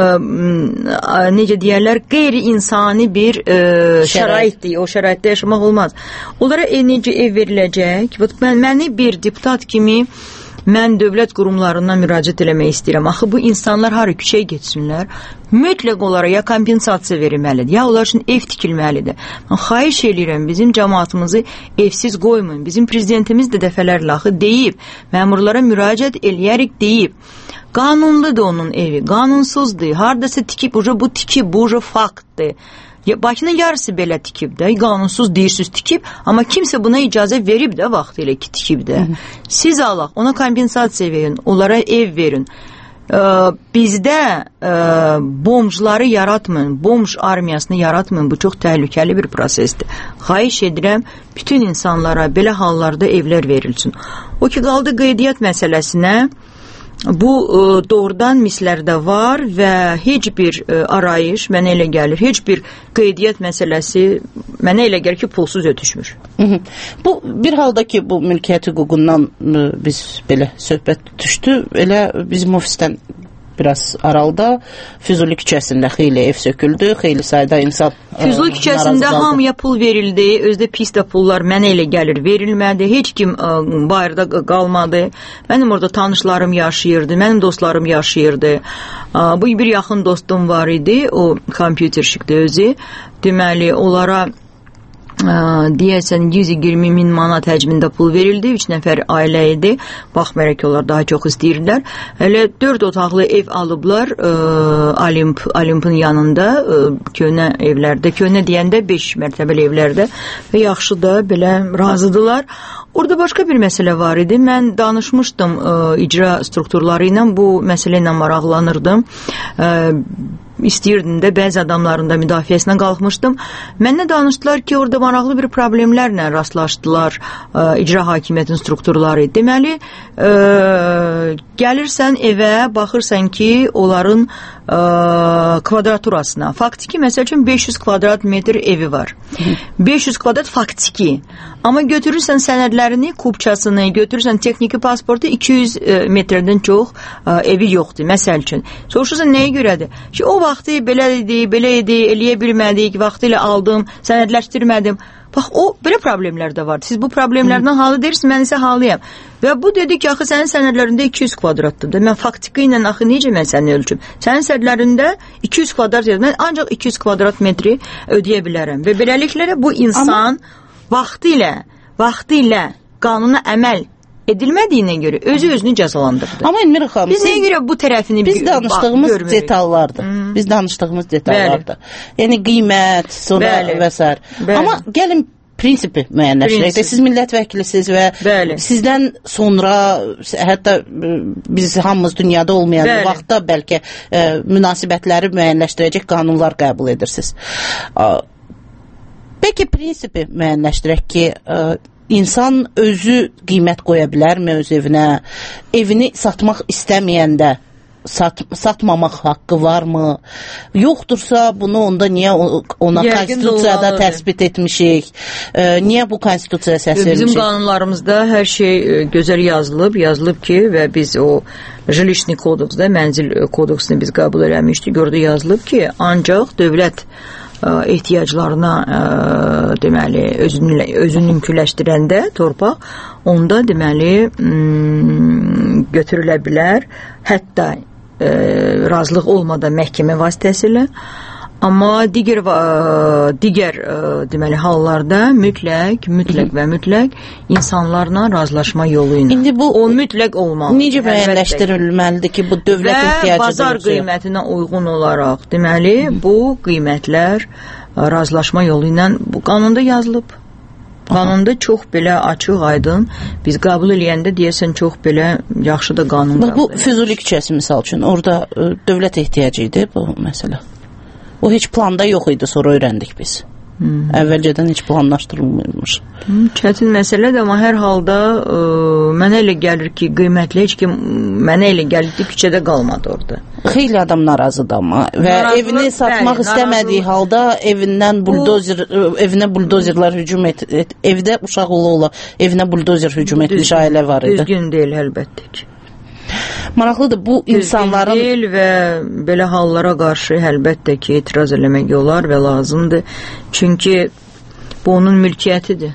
necə deyərlər, qeyri-insani bir şəraitdir, o şəraitdə yaşamaq olmaz. Onlara necə ev veriləcək? Məni bir deputat kimi mən dövlət qurumlarından müraciət eləmək istəyirəm. Axı bu insanlar harı küçəyə getsinlər, mütləq onlara ya kompensasiya verilməlidir, ya onlar üçün ev tikilməlidir. Mən xahiş edirəm, bizim cəmaatımızı evsiz qoymayın. Bizim prezidentimiz də dəfələrlə axı deyib, məmurlara müraciət eləyərək deyib. Qanunludur onun evi, qanunsuzdur. Hardasa tikib, bu tikib, bu faktdır. Bakının yarısı belə tikib də, qanunsuz deyirsiniz tikib, amma kimsə buna icazə verib də vaxt elə ki tikib də. Siz alaq, ona kompensasiya verin, onlara ev verin. Bizdə bomjları yaratmayın, bomj armiyasını yaratmayın, bu çox təhlükəli bir prosesdir. Xahiş edirəm, bütün insanlara belə hallarda evlər verilsin. O ki, qaldı qeydiyyat məsələsinə, bu doğrudan mislərdə var və heç bir arayış mənə elə gəlir, heç bir qeydiyyat məsələsi mənə elə gəlir ki, pulsuz ötüşmür. Bu bir halda ki, bu mülkiyyət hüququndan biz belə söhbət düşdü, elə bizim ofisdən biraz aralıda Füzuli küçəsində xeyli ev söküldü, xeyli sayda insan Füzuli küçəsində hamıya pul verildi, özdə pis də pullar mənə elə gəlir verilmədi, heç kim bayırda qalmadı. Mənim orada tanışlarım yaşayırdı, mənim dostlarım yaşayırdı. Bu bir yaxın dostum var idi, o kompüterşikdə özü. Deməli, onlara deyəsən 120 min manat həcmində pul verildi. 3 nəfər ailə idi. Baxmayaraq ki, onlar daha çox istəyirlər. Hələ 4 otaqlı ev alıblar Olimp'ın yanında, köhnə evlərdə. Köhnə deyəndə 5 mərtəbəli evlərdə və yaxşı da belə razıdılar. Orada başqa bir məsələ var idi. Mən danışmışdım icra strukturları ilə, bu məsələ ilə maraqlanırdım. İstəyirdim də, bəzi adamların da müdafiəsinə qalxmışdım. Mənə danışdılar ki, orada maraqlı bir problemlərlə rastlaşdılar icra hakimiyyətin strukturları. Deməli, gəlirsən evə, baxırsan ki, onların kvadraturasına. Faktiki, məsəl üçün 500 kvadrat metr evi var. 500 kvadrat faktiki. Amma götürürsən sənədlərini, kubçasını, götürürsən texniki pasportu, 200 metrdən çox evi yoxdur, məsəl üçün. Soruşursan, nəyə görədir? Ki, o vaxtı belə idi, eləyə bilmədik, vaxtı ilə aldım, sənədləşdirmədim. Bax, o, belə problemlər də var. Siz bu problemlərdən halı deyirsiniz, mən isə halıyam. Və bu dedi ki, axı sənin sənədlərində 200 kvadratdır. Mən faktiki ilə, axı necə mən səni ölçüm? Sənin sənədlərində 200 kvadrat yazır. Mən ancaq 200 kvadrat metri ödəyə bilərəm. Və beləliklə bu insan vaxtı ilə qanuna əməl edilmədiyinə görə özünü cəzalandırdı. Amma Elmira xanım, biz nəyə görə bu tərəfini biz danışdığımız detallardır. Biz danışdığımız detallardır. Yəni qiymət, sonra və s. Amma gəlin prinsipi müəyyənləşdirək. Siz millət vəkilisiniz və sizdən sonra, hətta biz hamımız dünyada olmayan vaxtda bəlkə münasibətləri müəyyənləşdirəcək qanunlar qəbul edirsiniz. Bəlkə prinsipi müəyyənləşdirək ki, İnsan özü qiymət qoya bilərmi öz evinə? Evini satmaq istəməyəndə satmamaq haqqı varmı? Yoxdursa bunu onda niyə ona konstitusiyada təsbit etmişik? Niyə bu konstitusiyaya səs vermişik? Bizim qanunlarımızda hər şey gözəl yazılıb ki, və biz o Жилищный kodeksdə, mənzil kodeksini biz qəbul eləmişdik, orada yazılıb ki, ancaq dövlət ehtiyaclarına deməli özününküləşdirəndə torpaq onda deməli götürülə bilər, hətta razılıq olmadan məhkəmə vasitəsilə. Amma digər deməli hallarda mütləq insanlarla razılaşma yolu ilə. İndi bu o mütləq olmalı. Necə müəyyənləşdirilməlidir ki, bu dövlət ehtiyacıdır? Və bazar qiymətinə uyğun olaraq, deməli, bu qiymətlər razılaşma yolu ilə bu qanunda yazılıb. Qanunda çox belə açıq, aydın, biz qəbul eləyəndə deyəsən çox belə yaxşı da qanun qəbul edir. Bu Füzuli küçəsi misal üçün, orada dövlət ehtiyacı idi bu məsələ. O heç planda yox idi, sonra öyrəndik biz. Əvvəlcədən heç planlaşdırılmırmış. Çətin məsələdir, amma hər halda mənə elə gəlir ki, qiymətli heç kim mənə elə gəlir ki, küçədə qalmadı orada. Xeyli adam narazıdır amma və evini satmaq istəmədiyi halda evinə buldozerlər hücum evdə uşaq ola evinə buldozer hücum etmiş ailə var idi. Düzgün deyil əlbəttə ki. Maraqlıdır, bu insanların... Düzgün deyil və belə hallara qarşı əlbəttə ki, etiraz eləmək olar və lazımdır. Çünki bu onun mülkiyyətidir.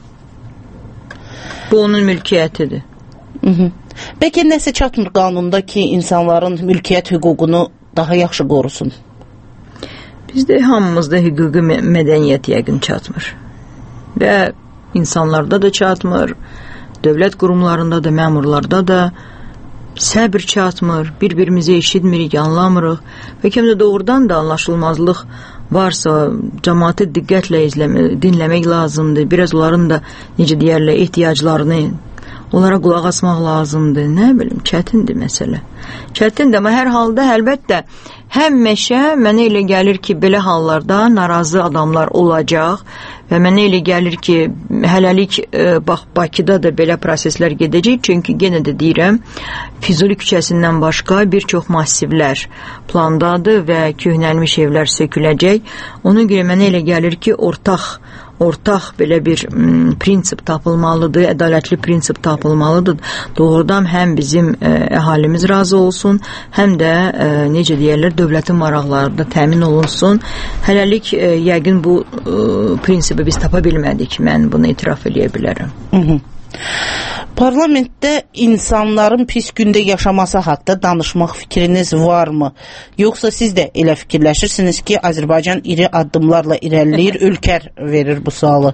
Bəlkə nəsə çatmır qanunda ki, insanların mülkiyyət hüququnu daha yaxşı qorusun? Bizdə hamımızda hüquqi mədəniyyət yəqin çatmır. Və insanlarda da çatmır, dövlət qurumlarında da, məmurlarda da səbir çatmır, bir-birimizi eşitmirik, anlamırıq və kimdə doğrudan da anlaşılmazlıq varsa, cəmaatı diqqətlə dinləmək lazımdır. Biraz onların da, necə deyərlər, ehtiyaclarını, onlara qulaq asmaq lazımdır. Nə bilim, çətindir məsələ. Çətindir, amma hər halda əlbəttə həmişə mənə elə gəlir ki, belə hallarda narazı adamlar olacaq və mənə elə gəlir ki, hələlik Bakıda da belə proseslər gedəcək, çünki yenə də deyirəm, Füzuli küçəsindən başqa bir çox massivlər plandadır və köhnəlmiş evlər söküləcək. Ona görə mənə elə gəlir ki, ortaq belə bir prinsip tapılmalıdır, ədalətli prinsip tapılmalıdır. Doğrudan həm bizim əhalimiz razı olsun, həm də necə deyərlər, dövlətin maraqları da təmin olunsun. Hələlik yəqin bu prinsipi biz tapa bilmədik. Mən bunu etiraf edə bilərəm. Parlamentdə insanların pis gündə yaşaması haqqında danışmaq fikriniz varmı? Yoxsa siz də elə fikirləşirsiniz ki, Azərbaycan iri addımlarla irəliləyir, Ülker verir bu sualı?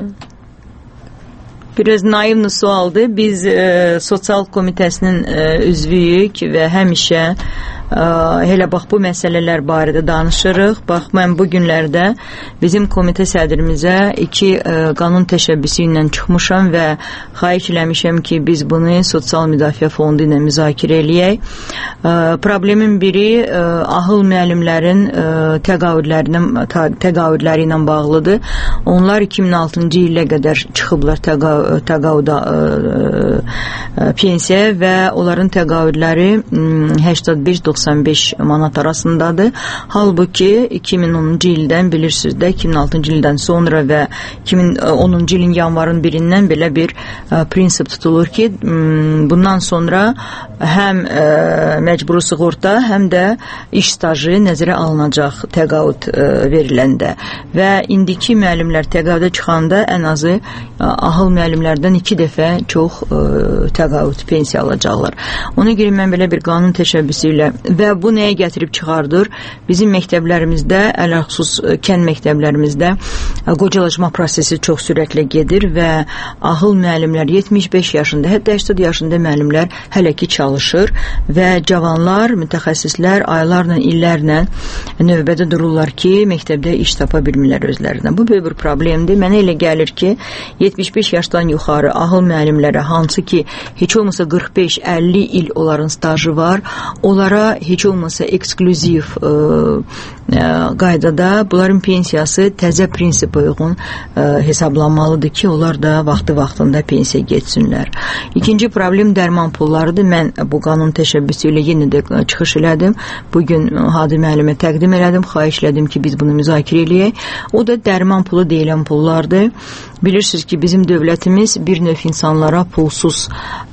Biraz naivli sualdır. Biz Sosial Komitəsinin üzvüyük və həmişə elə bax bu məsələlər barədə danışırıq. Bax, mən bu günlərdə bizim komitə sədrimizə 2 qanun təşəbbüsü ilə çıxmışam və xahiş eləmişəm ki, biz bunu Sosial Müdafiə Fondu ilə müzakirə eləyək. Problemin biri ahıl müəllimlərin təqaüdləri ilə bağlıdır. Onlar 2006-cı ilə qədər çıxıblar təqaüdə pensiya və onların təqaüdləri 85-95 manat arasındadır. Halbuki 2010-cu ildən bilirsiniz də 2006-cı ildən sonra və 2010-cu ilin yanvarın 1-dən belə bir prinsip tutulur ki, bundan sonra həm məcburi sığorta, həm də iş stajı nəzərə alınacaq təqaüd veriləndə və indiki müəllimlər təqaüdə çıxanda ən azı ahıl müəllimlərdən 2 dəfə çox təqaüd pensiya alacaqlar. Ona görə mən belə bir qanun təşəbbüsü ilə və bu nəyə gətirib çıxardır? Bizim məktəblərimizdə, ələlxüsus kənd məktəblərimizdə qocalaşma prosesi çox sürətlə gedir və ahıl müəllimlər 75 yaşında, hətta 80 yaşında müəllimlər hələ ki çalışır və cavanlar, mütəxəssislər aylarla, illərlə növbədə dururlar ki, məktəbdə iş tapa bilmirlər özlərinə. Bu böyük bir problemdir. Mənə elə gəlir ki, 75 yaşdan yuxarı ahıl müəllimlərə, hansı ki, heç olmasa 45-50 il onların stajı var, onlara heç olmasa eksklüziv qaydada bunların pensiyası təzə prinsipə uyğun hesablanmalıdır ki, onlar da vaxtında pensiya geçsinlər. İkinci problem dərman pullarıdır. Mən bu qanun təşəbbüsü ilə yenə də çıxış elədim. Bugün Hadi müəllimə təqdim elədim, xahiş elədim ki, biz bunu müzakirə eləyək. O da dərman pulu deyilən pullardır. Bilirsiniz ki, bizim dövlətimiz bir növ insanlara pulsuz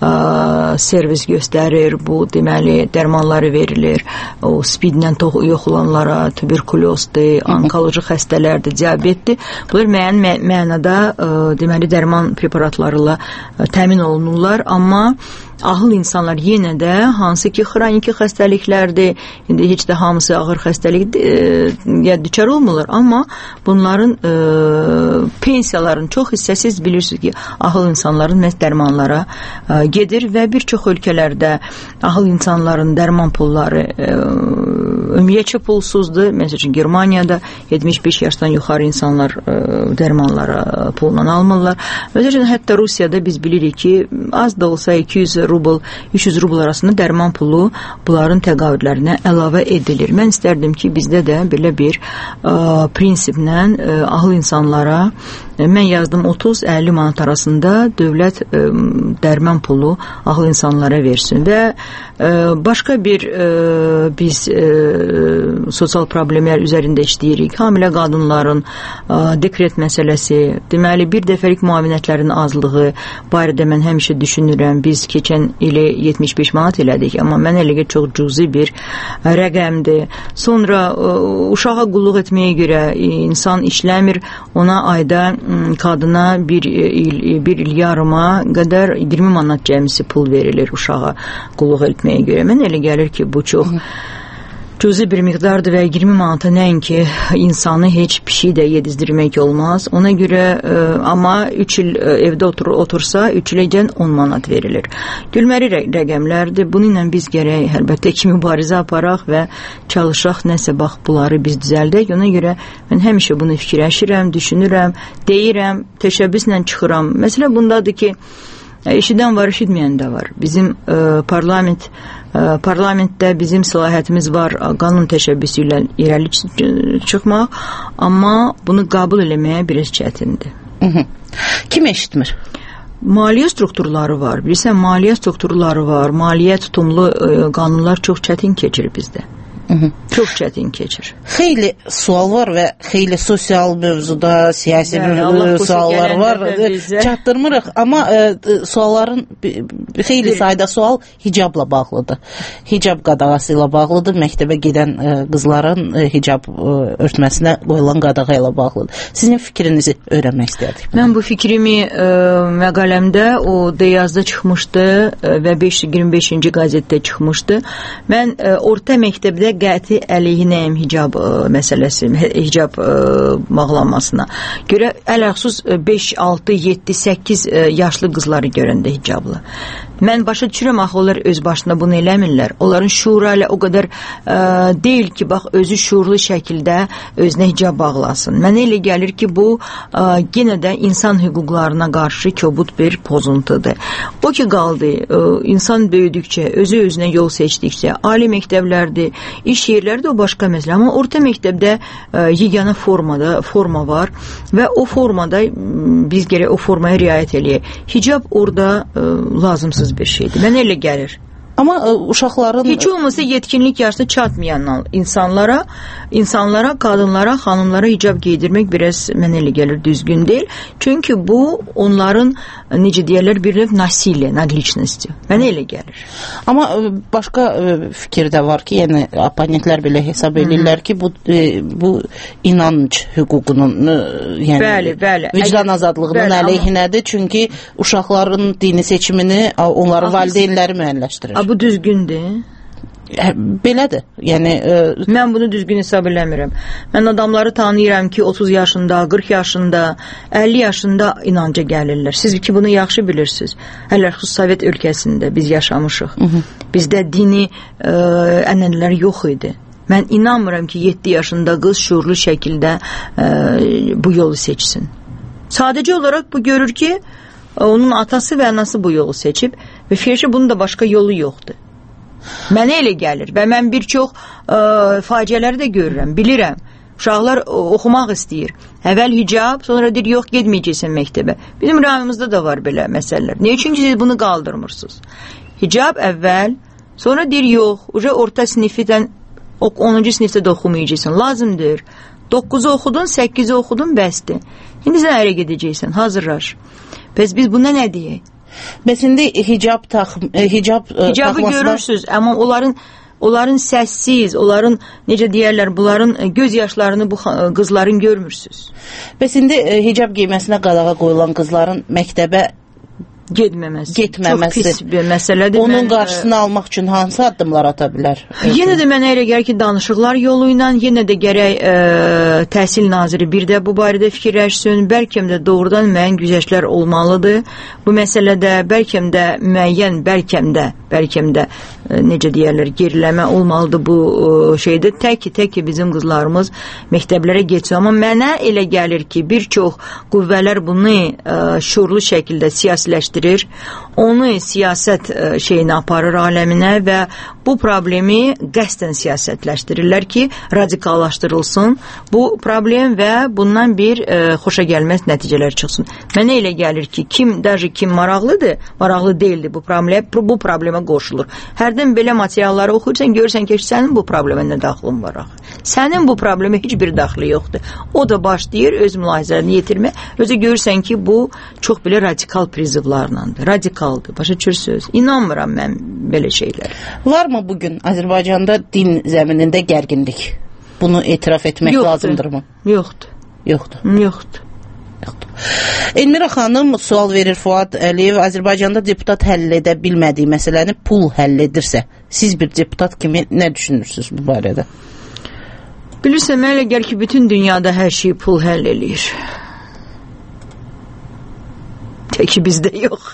servis göstərir. Bu, deməli, dərmanları verilir. O, spidlə yoxulanlara, tuberkulozdur, onkoloji xəstələrdir, diabetdir. Bunlar müəyyən mənada, deməli, dərman preparatlarıyla təmin olunurlar, amma ahıl insanlar yenə də hansı ki xroniki xəstəliklərdir, indi heç də hamısı ağır xəstəlikdir, düçar olmurlar, amma bunların pensiyaların çox hissəsiz bilirsiniz ki, ahıl insanların məhz dərmanlara gedir və bir çox ölkələrdə ahıl insanların dərman pulları ümumiyyətcə pulsuzdur. Məsələn, Germaniyada 75 yaşdan yuxarı insanlar dərmanlara pulla almırlar. Məsələn, hətta Rusiyada biz bilirik ki, az da olsa 200 rubl, 300 rubl arasında dərman pulu bunların təqaüdlərinə əlavə edilir. Mən istərdim ki, bizdə də belə bir prinsiplə ahıl insanlara, mən yazdım 30-50 manat arasında dövlət dərman pulu ahıl insanlara versin və başqa bir biz sosial problemlər üzərində işləyirik. Hamilə qadınların dekret məsələsi, deməli bir dəfəlik müavinətlərin azlığı barədə mən həmişə düşünürəm. Biz keçən ili 75 manat elədik, amma mən elə ki çox cüzi bir rəqəmdir. Sonra uşağa qulluq etməyə görə insan işləmir, ona ayda qadına bir il yarıma qədər 20 manat cəmisi pul verilir uşağa qulluq etməyə görə. Mən elə gəlir ki, bu çox cüzi bir miqdardır və 20 manata nəinki insanı heç bir şey də yedizdirmək olmaz. Ona görə, amma 3 il evdə otursa, 3 iləcən 10 manat verilir. Gülməli rəqəmlərdir. Bununla biz gərək əlbəttə ki, mübarizə aparaq və çalışaq, nəsə bax, bunları biz düzəldək. Ona görə mən həmişə bunu fikirləşirəm, düşünürəm, deyirəm, təşəbbüslə çıxıram. Məsələ bundadır ki, eşidən var, eşitməyən də var. Bizim parlamentdə bizim səlahiyyətimiz var qanun təşəbbüsü ilə irəli çıxmaq, amma bunu qəbul eləməyə biraz çətindir. Kim eşitmir? Maliyyə strukturları var. Bilirsən, maliyyə strukturları var. Maliyyə tutumlu qanunlar çox çətin keçir bizdə. Çox çətin keçir. Xeyli sual var və xeyli sosial mövzuda, siyasi suallar var. Çatdırmırıq, amma sualların xeyli sayda sual hicabla bağlıdır. Hicab qadağası ilə bağlıdır. Məktəbə gedən qızların hicab örtməsinə qoyulan qadağa ilə bağlıdır. Sizin fikrinizi öyrənmək istərdik. Mən bu fikrimi məqaləmdə o Deyazda çıxmışdı və 25-ci qəzetdə çıxmışdı. Mən orta məktəbdə qəti əleyhinəyim hicab məsələsi, hicab bağlanmasına. Görə ələxsus 5, 6, 7, 8 yaşlı qızları görəndə hicablı. Mən başa düşürəm, axı onlar öz başına bunu eləmirlər. Onların şuuru ilə o qədər deyil ki, bax, özü şuurlu şəkildə özünə hicab bağlasın. Mənə elə gəlir ki, bu yenə də insan hüquqlarına qarşı kobud bir pozuntudur. O ki, qaldı, insan böyüdükcə, özü özünə yol seçdikcə, ali məktəblərdir, iş yerləri də o başqa məsələ. Amma orta məktəbdə yeganə forma var və o formada biz gərək o formaya riayət eləyək. Hicab orada lazımsız bir şeydir. Mənə elə gəlir. Amma uşaqların... Heç olmasa yetkinlik yaşına çatmayan insanlara, qadınlara, xanımlara hicab giydirmək biraz mənə elə gəlir düzgün deyil. Çünki bu onların, necə deyərlər, bir növ nasilya, nagliçnosti. Mənə elə gəlir. Amma başqa fikir də var ki, yəni oponentlər belə hesab edirlər ki, bu inanc hüququnun, yəni vicdan azadlığının əleyhinədir. Çünki uşaqların dini seçimini onların valideynləri müəyyənləşdirir. Bu düzgündür. Belədir. Yəni mən bunu düzgün hesab eləmirəm. Mən adamları tanıyıram ki, 30 yaşında, 40 yaşında, 50 yaşında inanca gəlirlər. Siz ki bunu yaxşı bilirsiniz. Hələ Sovet ölkəsində biz yaşamışıq. Bizdə dini ənənələr yox idi. Mən inanmıram ki, 7 yaşında qız şuurlu şəkildə bu yolu seçsin. Sadəcə olaraq bu görür ki, onun atası və anası bu yolu seçib və fikircə bunun da başqa yolu yoxdur. Mənə elə gəlir və mən bir çox faciələri də görürəm, bilirəm. Uşaqlar oxumaq istəyir. Əvvəl hicab, sonra deyir, yox, getməyəcəksən məktəbə. Bizim rayonumuzda da var belə məsələlər. Niyə? Çünki siz bunu qaldırmırsınız. Hicab əvvəl, sonra deyir, yox, orta sinifdən 10-cu sinifdə də oxumayacaqsan. Lazımdır. 9-u oxudun, 8-i oxudun, bəsdir. İndi sən ərə gedəcəksən, hazırlaş. Bəs biz bunda nə deyək? Bəs indi hicab hicabı görürsünüz, amma onların səssiz, onların, necə deyərlər, bunların göz yaşlarını bu qızların görmürsünüz. Bəs indi hicab giyməsinə qadağa qoyulan qızların məktəbə getməməsi. Çox pis bir məsələdir. Onun qarşısını almaq üçün hansı addımlar ata bilər? Yenə də mənə elə gəlir ki, danışıqlar yolu ilə, yenə də gərək Təhsil Naziri bir də bu barədə fikirləşsin. Bəlkə də doğrudan müəyyən güzəştlər olmalıdır. Bu məsələdə bəlkə də müəyyən, bəlkə də necə deyərlər, geriləmə olmalıdır bu şeydə. Tək ki bizim qızlarımız məktəblərə getsin. Amma mənə elə gəlir ki, bir çox qüvvələr bunu şuurlu şəkildə siyasiləşdirir. Onu siyasət şeyini aparır aləminə və bu problemi qəsdən siyasətləşdirirlər ki, radikallaşdırılsın bu problem və bundan bir xoşa gəlməz nəticələr çıxsın. Mənə elə gəlir ki, kim maraqlıdır, maraqlı deyildi bu problemə qoşulur. Hərdən belə materialları oxuyursan, görürsən ki, sənin bu problemə nə daxilin var axı. Sənin bu problemə heç bir daxili yoxdur. O da başlayır öz mülahizələrini yetirmə. Özə görürsən ki, bu çox belə radikal prizivlarlandır. Radikaldır. Başa düşürsünüz. İnanmıram mən belə şeylər. Varmı bugün Azərbaycanda din zəminində gərginlik? Bunu etiraf etmək lazımdırmı? Yoxdur. Elmira xanım sual verir Fuad Əliyev. Azərbaycanda deputat həll edə bilmədiyi məsələni pul həll edirsə, siz bir deputat kimi nə düşünürsünüz bu barədə? Bilirsən, mənə gəlir ki, bütün dünyada hər şeyi pul həll eləyir. Tək bizdə yox.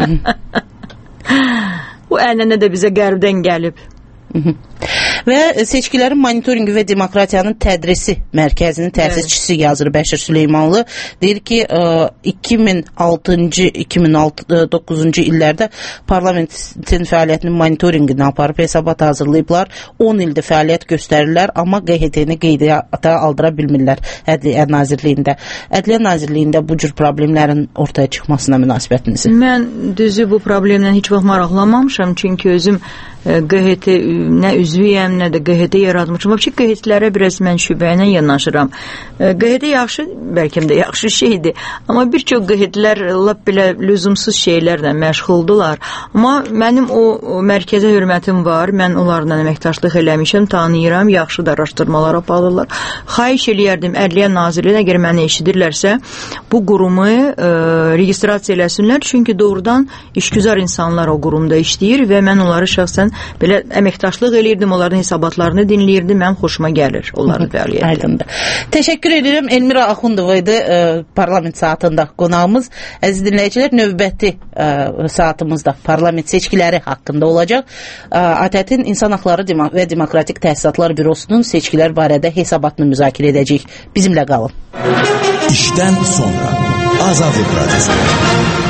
Bu ənənə də bizə qərbdən gəlib. Və seçkilərin monitorinqi və demokratiyanın tədrisi mərkəzinin təsisçisi yazır Bəşir Süleymanlı. Deyir ki, 2006-cı, 2009-cu illərdə parlamentin fəaliyyətinin monitorinqini aparıb hesabat hazırlayıblar. 10 ildə fəaliyyət göstərirlər, amma QHT-ni qeydiyyata aldıra bilmirlər Ədliyyə Nazirliyində. Ədliyyə Nazirliyində bu cür problemlərin ortaya çıxmasına münasibətinizi? Mən düzü bu problemlə heç vaxt maraqlanmamışam, çünki özüm QHT nə üzvüyəm, nə də QHT yaratmışam. Vəbki QHT-lərə biraz mən şübhə ilə yanaşıram. QHT yaxşı, bəlkə də yaxşı şeydir. Amma bir çox QHT-lər lap belə lüzumsuz şeylərlə məşğuldular. Amma mənim o mərkəzə hörmətim var. Mən onlarla əməkdaşlıq eləmişəm, tanıyıram, yaxşı da araşdırmalar aparırlar. Xahiş eləyərdim Ədliyyə Nazirliyinə, əgər məni eşidirlərsə, bu qurumu registrasiya eləsinlər. Çünki doğrudan işgüzar insanlar o qurumda işləyir və mən onları şəxsən belə əməkdaşlıq eləyirdim, onların hesabatlarını dinləyirdim, mənim xoşuma gəlir onların fəaliyyəti. Aydındır. Təşəkkür edirəm. Elmira Axundova idi parlament saatında qonağımız. Əziz dinləyicilər, növbəti saatımızda parlament seçkiləri haqqında olacaq. ATƏT-in İnsan Haqları və Demokratik Təsisatlar Bürosunun seçkilər barədə hesabatını müzakirə edəcəyik. Bizimlə qalın. İşdən sonra Azadlıq Radyosu.